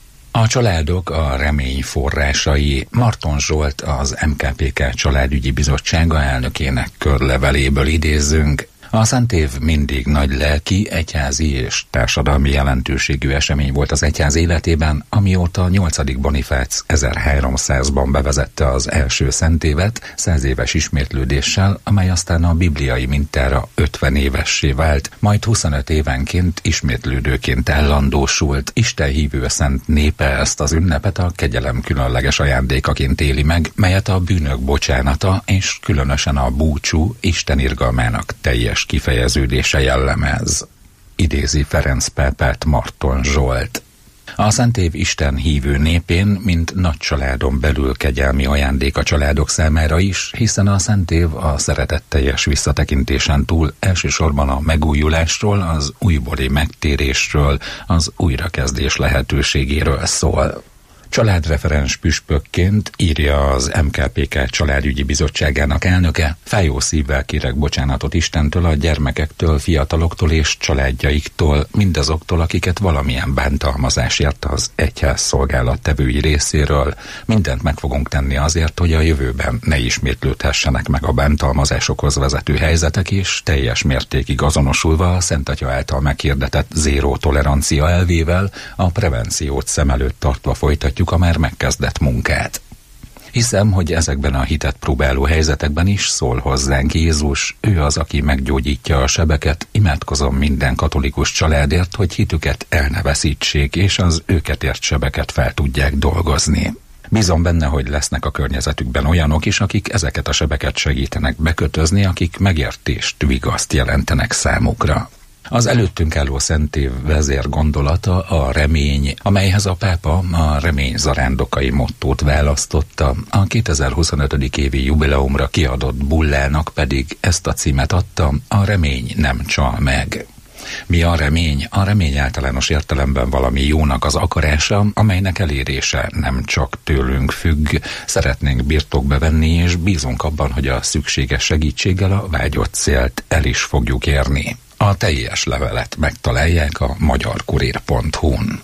S3: A családok a remény forrásai. Marton Zsolt, az em ká pé ká Családügyi Bizottsága elnökének körleveléből idézzünk. A Szent Év mindig nagy lelki, egyházi és társadalmi jelentőségű esemény volt az egyház életében, amióta nyolcadik Bonifác ezerháromszázban bevezette az első Szent Évet száz éves ismétlődéssel, amely aztán a bibliai mintára ötven évessé vált, majd huszonöt évenként ismétlődőként ellandósult. Isten hívő szent népe ezt az ünnepet a kegyelem különleges ajándékaként éli meg, melyet a bűnök bocsánata és különösen a búcsú Isten irgalmának teljes kifejeződése jellemez. Idézi Ferenc pápát Marton Zsolt. A Szent Év Isten hívő népén, mint nagy családon belül kegyelmi ajándék a családok számára is, hiszen a Szent Év a szeretetteljes visszatekintésen túl elsősorban a megújulásról, az újbóli megtérésről, az újrakezdés lehetőségéről szól. Családreferens püspökként, írja az em ká pé ká Családügyi Bizottságának elnöke, fájó szívvel kérek bocsánatot Istentől a gyermekektől, fiataloktól és családjaiktól, mindazoktól, akiket valamilyen bántalmazás ért az egyház szolgálattevői részéről. Mindent meg fogunk tenni azért, hogy a jövőben ne ismétlődhessenek meg a bántalmazásokhoz vezető helyzetek, és teljes mértékig azonosulva a Szent Atya által meghirdetett zéró tolerancia elvével a prevenciót szem előtt tartva folytatjuk a már megkezdett munkát. Hiszem, hogy ezekben a hitet próbáló helyzetekben is szól hozzánk Jézus, ő az, aki meggyógyítja a sebeket, imádkozom minden katolikus családért, hogy hitüket el ne veszítsék, és az őket ért sebeket fel tudják dolgozni. Bízom benne, hogy lesznek a környezetükben olyanok is, akik ezeket a sebeket segítenek bekötözni, akik megértést, vigaszt jelentenek számukra. Az előttünk álló Szent Év vezér gondolata a remény, amelyhez a pápa a remény zarándokai mottót választotta, a kétezer-huszonötödik évi jubileumra kiadott bullának pedig ezt a címet adta, a remény nem csal meg. Mi a remény? A remény általános értelemben valami jónak az akarása, amelynek elérése nem csak tőlünk függ. Szeretnénk birtokba venni, és bízunk abban, hogy a szükséges segítséggel a vágyott célt el is fogjuk érni. A teljes levelet megtalálják a magyarkurír pont hu-n.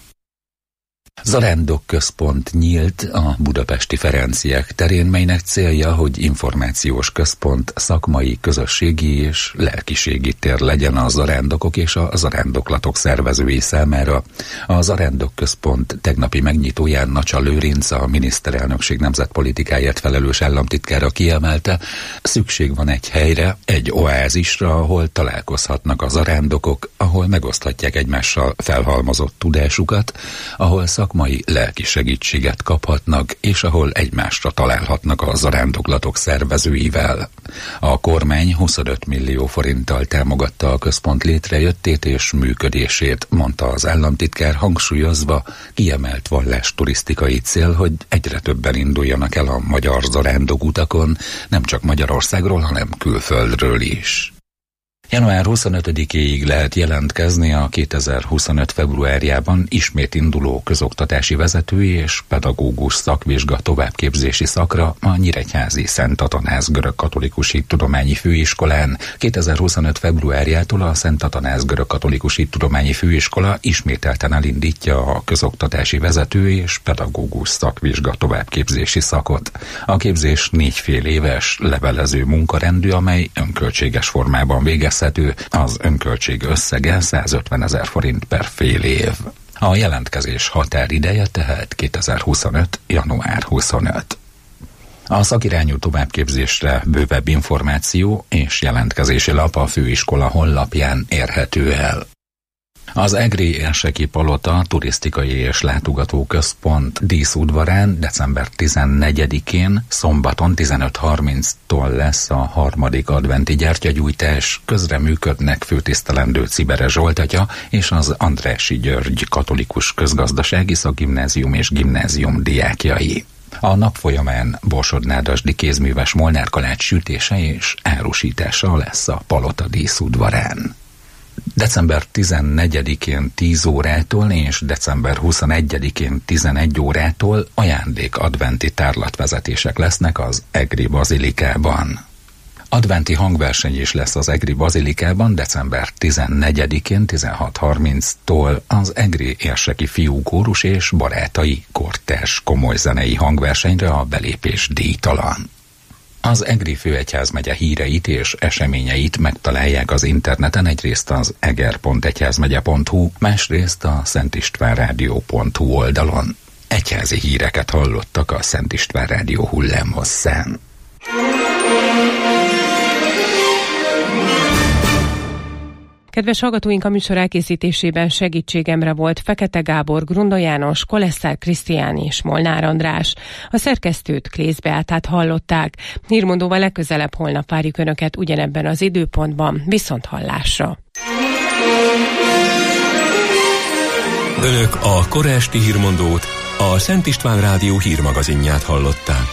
S3: Zarándok központ nyílt a budapesti Ferenciek terén, melynek célja, hogy információs központ, szakmai, közösségi és lelkiségi tér legyen a zarándokok és a zarándoklatok szervezői számára. A Zarándok központ tegnapi megnyitóján Nacsa Lőrinc, a miniszterelnökség nemzetpolitikáért felelős államtitkára kiemelte, szükség van egy helyre, egy oázisra, ahol találkozhatnak a zarándokok, ahol megoszthatják egymással felhalmozott tudásukat, ahol szakmai, lelki segítséget kaphatnak, és ahol egymásra találhatnak a zarándoklatok szervezőivel. A kormány huszonöt millió forinttal támogatta a központ létrejöttét és működését, mondta az államtitkár, hangsúlyozva, kiemelt vallásturisztikai cél, hogy egyre többen induljanak el a magyar zarándokutakon, nem csak Magyarországról, hanem külföldről is. január huszonötödikéig lehet jelentkezni a kétezer-huszonöt februárjában ismét induló közoktatási vezetői és pedagógus szakvizsga továbbképzési szakra a Nyíregyházi Szent Atanáz Görögkatolikus Hittudományi Főiskolán. kétezer-huszonöt februárjától a Szent Atanáz Görögkatolikus Hittudományi Főiskola ismételten elindítja a közoktatási vezető és pedagógus szakvizsga továbbképzési szakot. A képzés négy fél éves levelező munkarendű, amely önköltséges formában végezhető. Az önköltség összege százötvenezer forint per fél év. A jelentkezés határideje tehát kétezer-huszonöt. január huszonötödike. A szakirányú továbbképzésre bővebb információ és jelentkezési lap a főiskola honlapján érhető el. Az Egri Érseki Palota turisztikai és látogatóközpont díszudvarán december tizennegyedikén szombaton tizenöt harminctól lesz a harmadik adventi gyertyagyújtás. Közreműködnek főtisztelendő Cibere Zsolt atya és az Andrássy György Katolikus Közgazdasági Szakgimnázium és gimnázium diákjai. A nap folyamán Borsod-Nádasdy kézműves Molnár kalács sütése és árusítása lesz a palota díszudvarán. december tizennegyedikén tíz órától és december huszonegyedikén tizenegy órától ajándék adventi tárlatvezetések lesznek az Egri Bazilikában. Adventi hangverseny is lesz az Egri Bazilikában december tizennegyedikén tizenhat harminctól az Egri Érseki Fiúkórus és barátai kortárs komoly zenei hangversenyre a belépés díjtalan. Az Egri főegyházmegye híreit és eseményeit megtalálják az interneten, egyrészt az eger pont egyházmegye pont hu, másrészt a szentistvánrádió pont hu oldalon. Egyházi híreket hallottak a Szent István Rádió hullámhosszán.
S1: Kedves hallgatóink, a műsor elkészítésében segítségemre volt Fekete Gábor, Grunda János, Kolesszár Krisztián és Molnár András. A szerkesztőt, Klész Beátát hallották. Hírmondóval legközelebb holnap várjuk Önöket ugyanebben az időpontban. Viszont hallásra!
S2: Önök a kora esti hírmondót, a Szent István Rádió hírmagazinját hallották.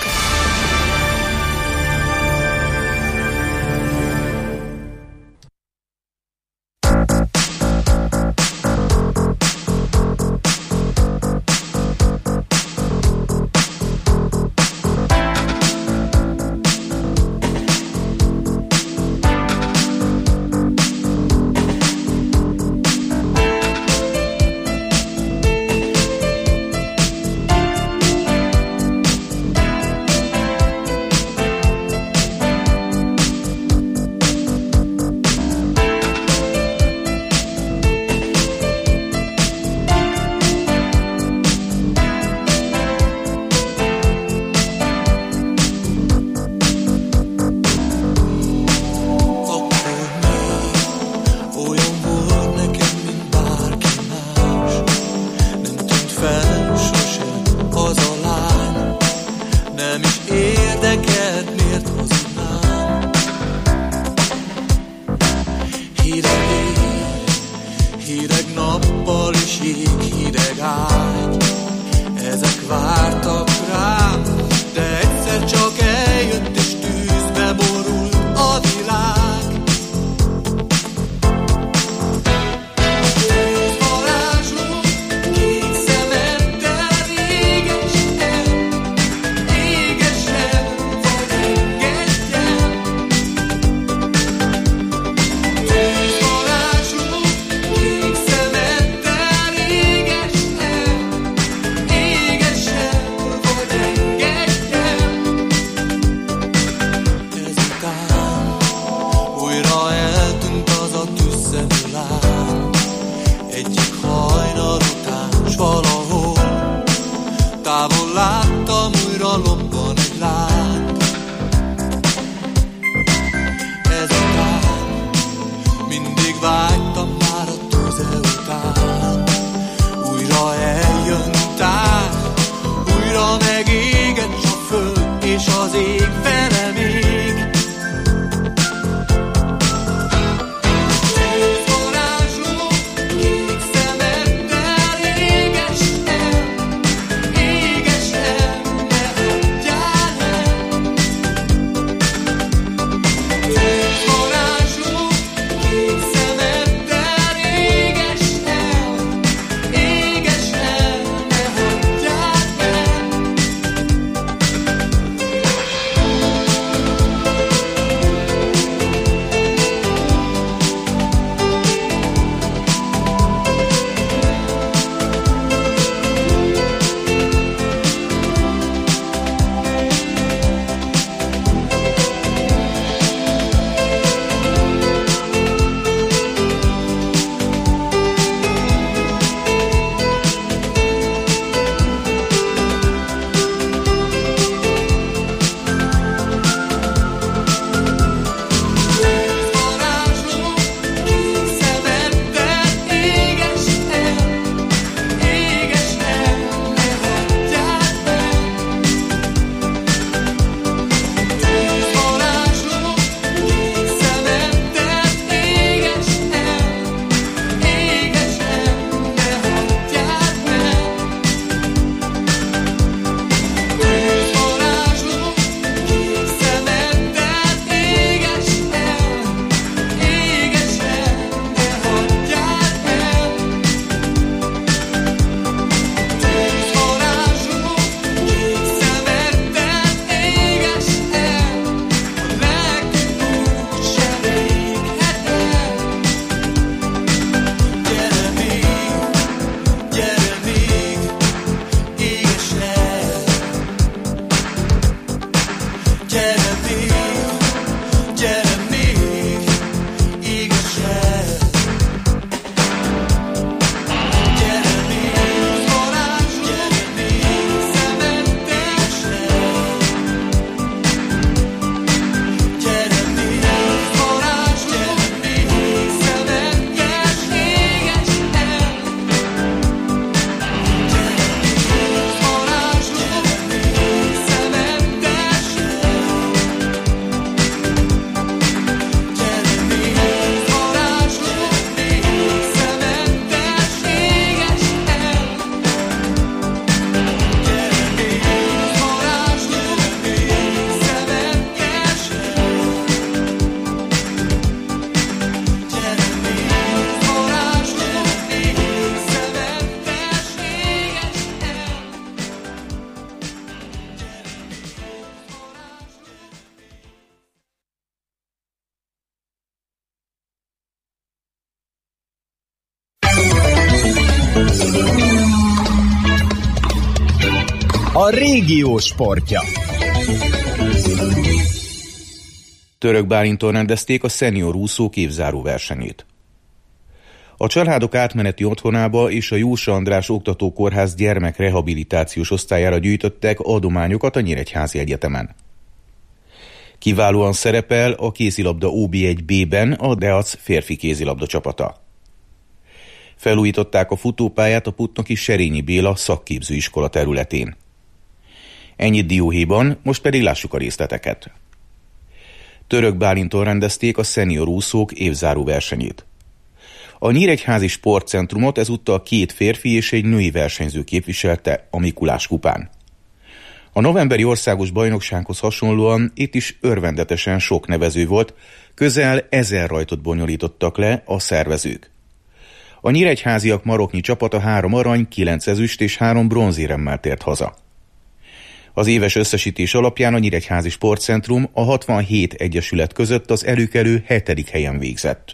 S12: A régió sportja.
S13: Török Bálinton rendezték a szenior úszó évzáró versenyét. A családok átmeneti otthonába és a Jósa András Oktatókórház gyermekrehabilitációs osztályára gyűjtöttek adományokat a Nyíregyházi Egyetemen. Kiválóan szerepel a kézilabda ó bé egy bé-ben a Deac férfi kézilabda csapata. Felújították a futópályát a Putnoki Serényi Béla szakképzőiskola területén. Ennyit dióhéjban, most pedig lássuk a részleteket. Török Bálinton rendezték a szenior úszók évzáró versenyét. A Nyíregyházi Sportcentrumot ezúttal két férfi és egy női versenyző képviselte a Mikulás kupán. A novemberi országos bajnoksághoz hasonlóan itt is örvendetesen sok nevező volt, közel ezer rajtot bonyolítottak le a szervezők. A nyíregyháziak maroknyi csapata három arany, kilenc ezüst és három bronzéremmel tért haza. Az éves összesítés alapján a Nyíregyházi Sportcentrum a hatvanhét egyesület között az előkelő hetedik helyen végzett.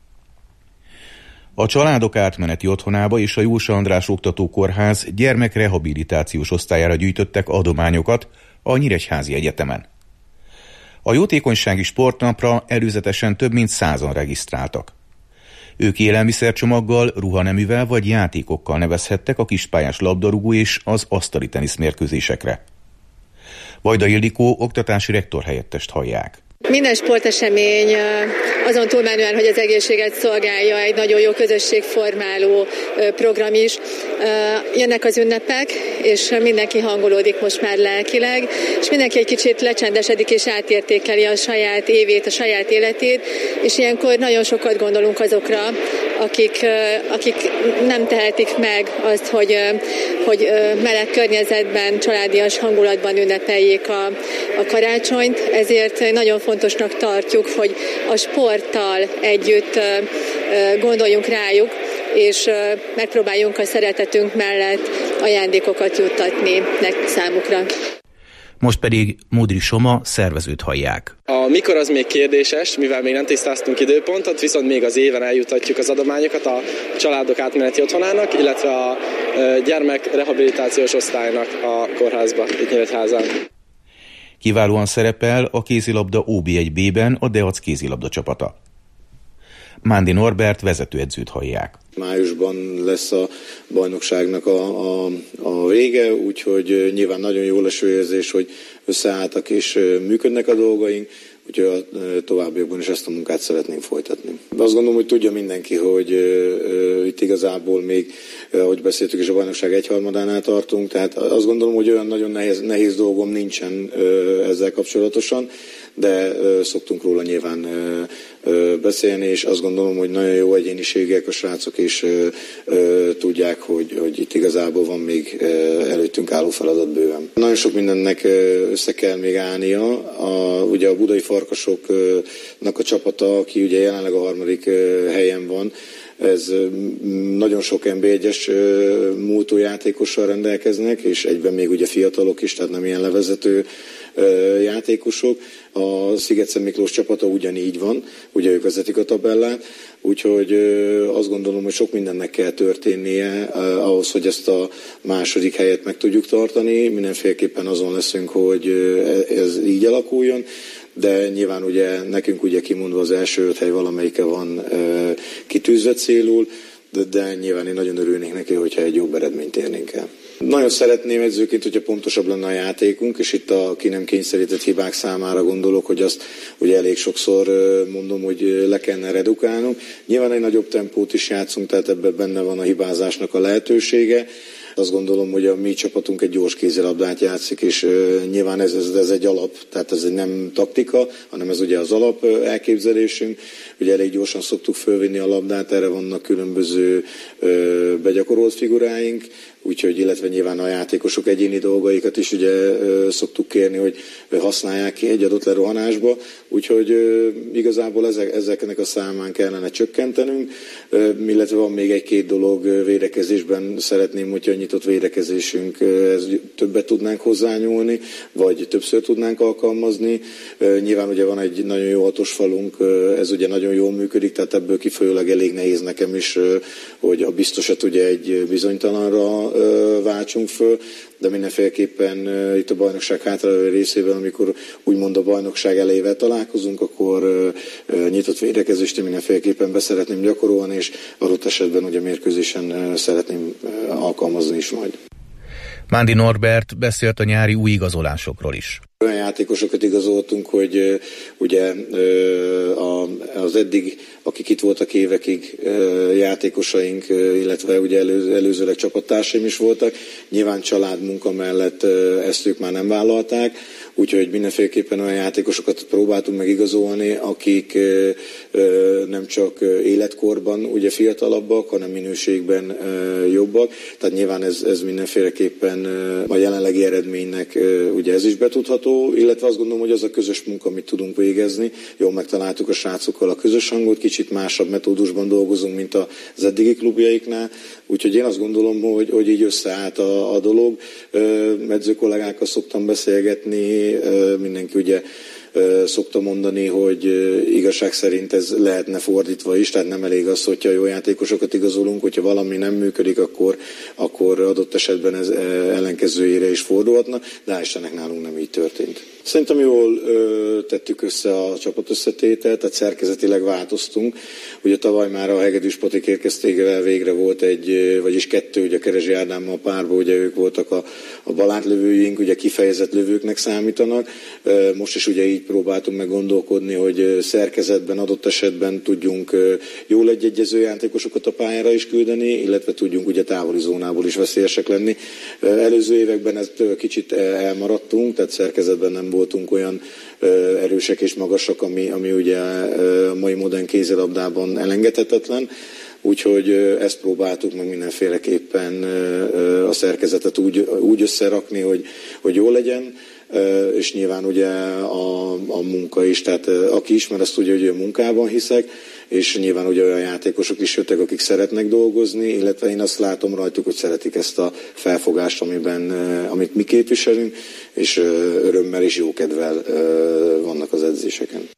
S13: A családok átmeneti otthonába és a Jósa András Oktatókórház gyermekrehabilitációs osztályára gyűjtöttek adományokat a Nyíregyházi Egyetemen. A jótékonysági sportnapra előzetesen több mint százan regisztráltak. Ők élelmiszercsomaggal, ruhaneművel vagy játékokkal nevezhettek a kispályás labdarúgó és az asztali tenisz mérkőzésekre. Vajda Ildikó oktatási rektor helyettest hallják.
S14: Minden sportesemény azon túlmenően, hogy az egészséget szolgálja, egy nagyon jó közösségformáló program is. Jönnek az ünnepek, és mindenki hangolódik most már lelkileg, és mindenki egy kicsit lecsendesedik és átértékeli a saját évét, a saját életét, és ilyenkor nagyon sokat gondolunk azokra, akik, akik nem tehetik meg azt, hogy, hogy meleg környezetben, családias hangulatban ünnepeljék a, a karácsonyt, ezért nagyon fontosnak tartjuk, hogy a sporttal együtt gondoljunk rájuk, és megpróbáljunk a szeretetünk mellett ajándékokat juttatni számukra.
S13: Most pedig Módri Soma szervezőt hallják.
S15: A mikor az még kérdéses, mivel még nem tisztáztunk időpontot, viszont még az éven eljutatjuk az adományokat a családok átmeneti otthonának, illetve a gyermekrehabilitációs osztálynak a kórházba, itt Nyíregyházán.
S13: Kiválóan szerepel a kézilabda ó bé egy bé-ben a Deac kézilabda csapata. Mándi Norbert vezetőedzőt hallják.
S16: Májusban lesz a bajnokságnak a, a, a vége, úgyhogy nyilván nagyon jó leső érzés, hogy összeálltak és működnek a dolgaink, úgyhogy a továbbiakban is ezt a munkát szeretnénk folytatni. Azt gondolom, hogy tudja mindenki, hogy uh, itt igazából még, ahogy beszéltük is, a bajnokság egyharmadánál tartunk, tehát azt gondolom, hogy olyan nagyon nehéz, nehéz dolgom nincsen uh, ezzel kapcsolatosan, de uh, szoktunk róla nyilván uh, uh, beszélni, és azt gondolom, hogy nagyon jó egyéniségek a srácok, és uh, uh, tudják, hogy, hogy itt igazából van még uh, előttünk álló feladat bőven. Nagyon sok mindennek uh, össze kell még állnia. A, ugye a budai farkasoknak a csapata, aki ugye jelenleg a harmadik uh, helyen van, ez nagyon sok en bé egyes múltó játékossal rendelkeznek, és egyben még ugye fiatalok is, tehát nem ilyen levezető játékosok. A Szigetszent Miklós csapata ugyanígy van, ugye ők vezetik a tabellát, úgyhogy azt gondolom, hogy sok mindennek kell történnie ahhoz, hogy ezt a második helyet meg tudjuk tartani. Mindenféleképpen azon leszünk, hogy ez így alakuljon, de nyilván ugye nekünk ugye kimondva az első öt hely valamelyike van e, kitűzve célul, de, de nyilván én nagyon örülnék neki, hogyha egy jobb eredményt érnénk el. Nagyon szeretném edzőként, hogyha pontosabb lenne a játékunk, és itt a ki nem kényszerített hibák számára gondolok, hogy azt ugye elég sokszor mondom, hogy le kellene redukálnunk. Nyilván egy nagyobb tempót is játszunk, tehát ebben benne van a hibázásnak a lehetősége. Azt gondolom, hogy a mi csapatunk egy gyors kézilabdát játszik, és uh, nyilván ez, ez, ez egy alap, tehát ez egy nem taktika, hanem ez ugye az alap uh, elképzelésünk. Ugye elég gyorsan szoktuk fölvinni a labdát, erre vannak különböző uh, begyakorolt figuráink, úgyhogy, illetve nyilván a játékosok egyéni dolgaikat is ugye uh, szoktuk kérni, hogy használják ki egy adott lerohanásba, úgyhogy uh, igazából ezek, ezeknek a számán kellene csökkentenünk, uh, illetve van még egy-két dolog uh, védekezésben, szeretném, hogyha nyitott védekezésünk, uh, ez többet tudnánk hozzányúlni, vagy többször tudnánk alkalmazni. Uh, nyilván ugye van egy nagyon jó hatos falunk, uh, ez ugye nagyon jól működik, tehát ebből kifolyólag elég nehéz nekem is, uh, hogy a biztosat ugye egy bizonytalanra váltsunk föl, de mindenféleképpen uh, itt a bajnokság hátralévő részében, amikor úgymond a bajnokság elejével találkozunk, akkor uh, uh, nyitott védekezést mindenféleképpen beszeretném gyakorolni, és adott esetben ugye mérkőzésen uh, szeretném uh, alkalmazni is majd.
S13: Mándi Norbert beszélt a nyári új igazolásokról is.
S16: Olyan játékosokat igazoltunk, hogy uh, ugye uh, az eddig, akik itt voltak évekig uh, játékosaink, uh, illetve ugye elő, előzőleg csapattársaim is voltak, nyilván családmunka mellett uh, ezt ők már nem vállalták, úgyhogy mindenféleképpen olyan játékosokat próbáltunk meg igazolni, akik uh, uh, nem csak életkorban ugye fiatalabbak, hanem minőségben uh, jobbak, tehát nyilván ez, ez mindenféleképpen uh, a jelenlegi eredménynek uh, ugye ez is betudható, illetve azt gondolom, hogy az a közös munka, amit tudunk végezni, jól megtaláltuk a srácokkal a közös hangot, kicsit másabb metódusban dolgozunk, mint az eddigi klubjaiknál, úgyhogy én azt gondolom, hogy, hogy így összeállt a, a dolog. Edző kollégákkal szoktam beszélgetni, mindenki ugye szokta mondani, hogy igazság szerint ez lehetne fordítva is, tehát nem elég az, hogyha jó játékosokat igazolunk, hogyha valami nem működik, akkor, akkor adott esetben ez ellenkezőjére is fordulhatna, de hál' Istennek nálunk nem így történt. Szerintem jól ö, tettük össze a csapat összetételt, tehát szerkezetileg változtunk. Ugye tavaly már a Hegedűs Patik érkeztével végre volt egy, vagyis kettő, ugye Kerezsi Ádámmal párban, ugye ők voltak a, a balátlövőink, ugye kifejezett lövőknek számítanak. Most is ugye így próbáltunk meg gondolkodni, hogy szerkezetben, adott esetben tudjunk jól egyegyező játékosokat a pályára is küldeni, illetve tudjunk ugye távoli zónából is veszélyesek lenni. Előző években ettől kicsit elmaradtunk, tehát szerkezetben nem voltunk olyan erősek és magasak, ami, ami ugye a mai modern kézilabdában elengedhetetlen. Úgyhogy ezt próbáltuk meg mindenféleképpen a szerkezetet úgy, úgy összerakni, hogy, hogy jó legyen, és nyilván ugye a, a munka is, tehát aki ismer, azt tudja, hogy a munkában hiszek, és nyilván ugye olyan játékosok is jöttek, akik szeretnek dolgozni, illetve én azt látom rajtuk, hogy szeretik ezt a felfogást, amiben, amit mi képviselünk, és örömmel és jókedvel vannak az edzéseken.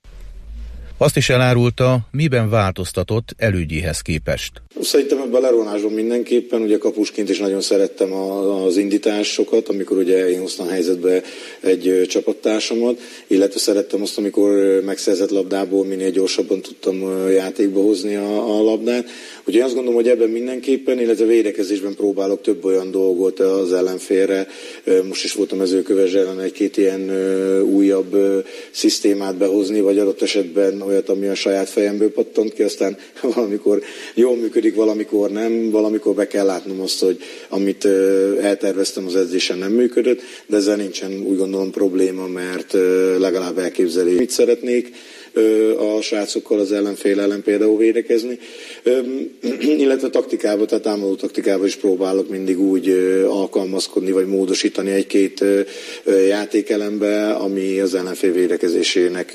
S13: Azt is elárulta, miben változtatott elődjéhez képest.
S16: Szerintem ebben leronázsom mindenképpen, ugye kapusként is nagyon szerettem az indításokat, amikor ugye én hoztam helyzetbe egy csapattársamat, illetve szerettem azt, amikor megszerzett labdából minél gyorsabban tudtam játékba hozni a, a labdát. Úgyhogy azt gondolom, hogy ebben mindenképpen, illetve védekezésben próbálok több olyan dolgot az ellenfélre. Most is voltam Mezőköves ellen egy-két ilyen újabb szisztémát behozni, vagy adott esetben olyat, ami a saját fejemből pattant ki, aztán valamikor jól működik, valamikor nem, valamikor be kell látnom azt, hogy amit elterveztem az edzésen nem működött, de ezzel nincsen úgy gondolom probléma, mert legalább elképzeli, mit szeretnék a srácokkal az ellenfél ellen például védekezni, illetve taktikába, tehát támadó taktikába is próbálok mindig úgy alkalmazkodni, vagy módosítani egy-két játékelembe, ami az ellenfél védekezésének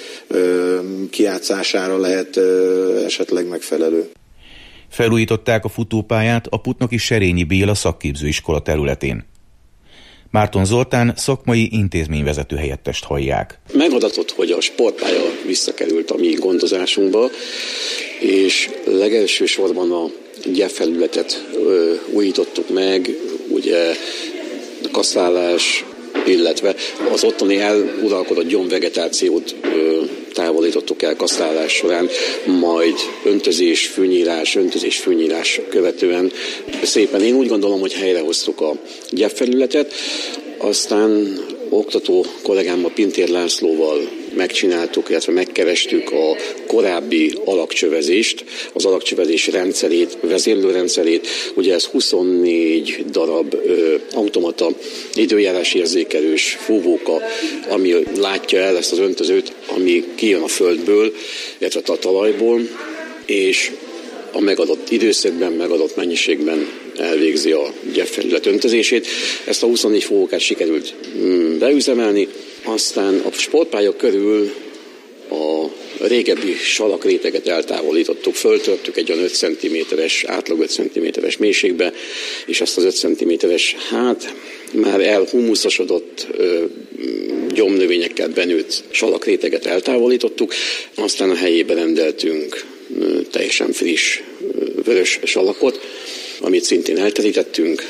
S16: kijátszására lehet esetleg megfelelő.
S13: Felújították a futópályát a Putnoki Serényi Béla szakképzőiskola területén. Márton Zoltán szakmai intézményvezető helyettest hallják.
S17: Megadatott, hogy a sportpálya visszakerült a mi gondozásunkba, és legelső sorban a gyepfelületet ö, újítottuk meg, ugye kaszálás, illetve az ottani eluralkodott gyomvegetációt ö, távolítottuk el kaszálás során, majd öntözés, fűnyírás, öntözés, fűnyírás követően szépen én úgy gondolom, hogy helyrehoztuk a gyepfelületet, aztán oktató kollégámmal, Pintér Lászlóval megcsináltuk, illetve megkerestük a korábbi alakcsövezést, az alakcsövezés rendszerét, vezérlőrendszerét. Ugye ez huszonnégy darab ö, automata időjárás érzékelős fúvóka, ami látja el ezt az öntözőt, ami kijön a földből, illetve a talajból, és a megadott időszakban, megadott mennyiségben elvégzi a gyepfelület öntözését. Ezt a huszonnégy fúvókát sikerült beüzemelni, aztán a sportpálya körül a régebbi salakréteget eltávolítottuk, föltörtük egy olyan öt centiméteres, átlag öt centiméteres mélységbe, és ezt az öt centiméteres, hát már elhumuszosodott ö, gyomnövényekkel benőtt salakréteget eltávolítottuk, aztán a helyébe rendeltünk ö, teljesen friss ö, vörös salakot, amit szintén elterítettünk,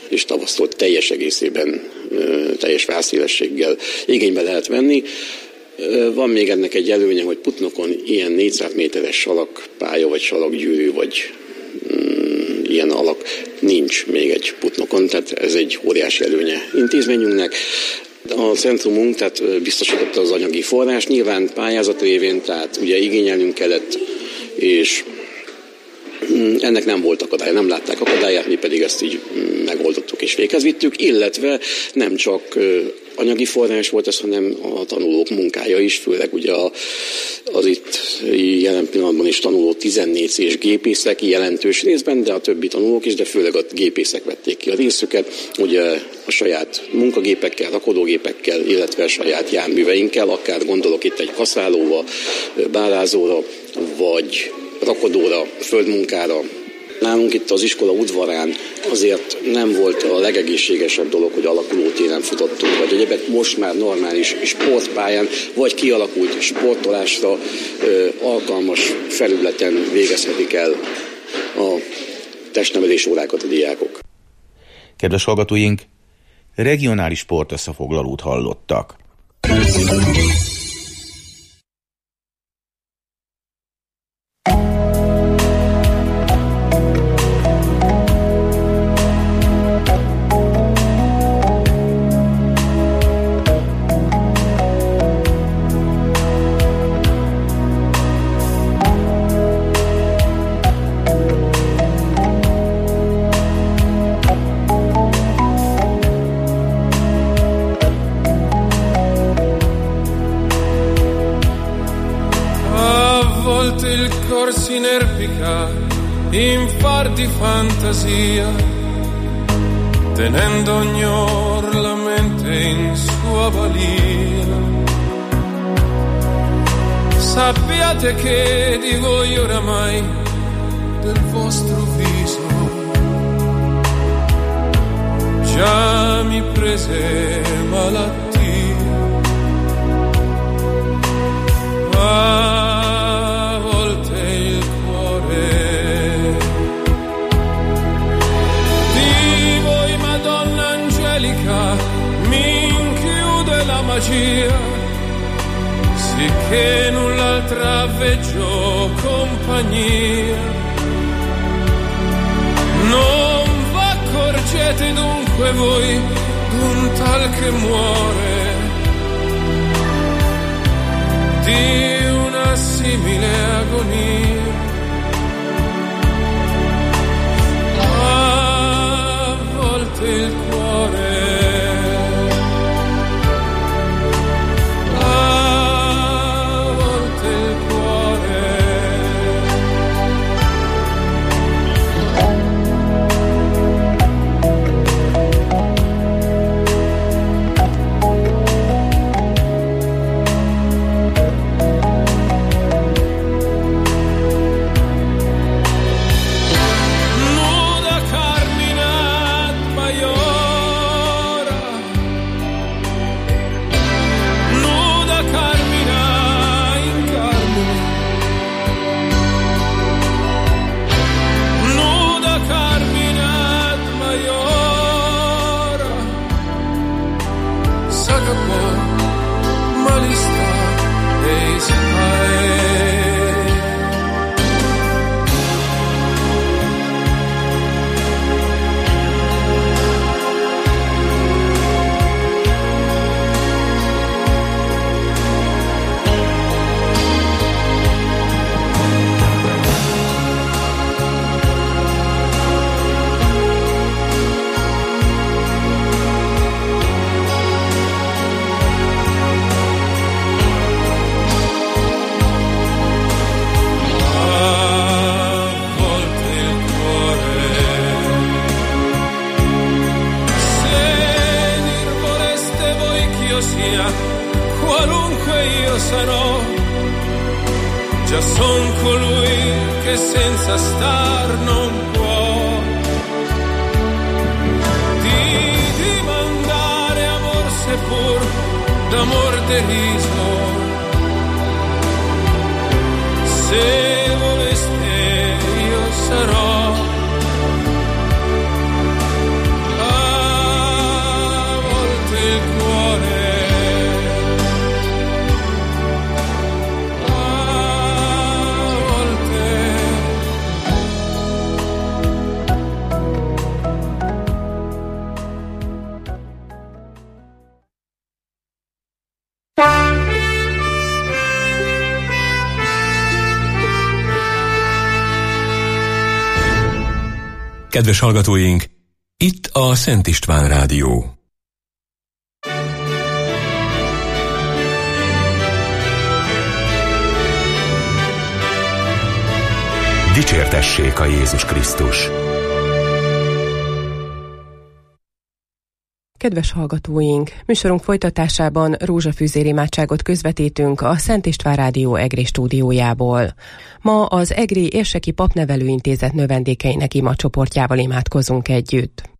S17: és tavasztól teljes egészében, teljes válszélességgel igénybe lehet venni. Van még ennek egy előnye, hogy Putnokon ilyen négyszáz méteres salakpálya, vagy salakgyűrű, vagy mm, ilyen alak nincs még egy Putnokon, tehát ez egy óriási előnye intézményünknek. A centrumunk tehát biztosította az anyagi forrás, nyilván pályázat révén, tehát ugye igényelnünk kellett, és ennek nem volt akadály, nem látták akadályát, mi pedig ezt így megoldottuk és véghez vittük, illetve nem csak anyagi forrás volt ez, hanem a tanulók munkája is, főleg ugye az itt jelen pillanatban is tanuló tizennégy cés gépészek jelentős részben, de a többi tanulók is, de főleg a gépészek vették ki a részüket, ugye a saját munkagépekkel, rakodógépekkel, illetve a saját járműveinkkel, akár gondolok itt egy kaszálóra, bálázóra, vagy rakodóra, földmunkára. Nálunk itt az iskola udvarán azért nem volt a legegészségesebb dolog, hogy alakuló téren futottunk, vagy egyébként most már normális sportpályán, vagy kialakult sportolásra ö, alkalmas felületen végezhetik el a testnevelés órákat a diákok.
S13: Kedves hallgatóink, regionális sportösszefoglalót hallottak.
S18: Si inerpica in far di fantasia, tenendo ognor la mente in sua balia. Sappiate che di voi oramai, del vostro viso, già mi prese malattia. Ah, sicché null'altra veggio compagnia. Non v'accorgete dunque voi d'un tal che muore, di una simile agonia. A volte il cuore sarò.
S2: Kedves hallgatóink, itt a Szent István Rádió. Dicsértessék a Jézus Krisztus!
S1: Kedves hallgatóink, műsorunk folytatásában rózsafűzér imádságot közvetítünk a Szent István Rádió Egri stúdiójából. Ma az Egri Érseki Papnevelőintézet növendékeinek imacsoportjával imádkozunk együtt.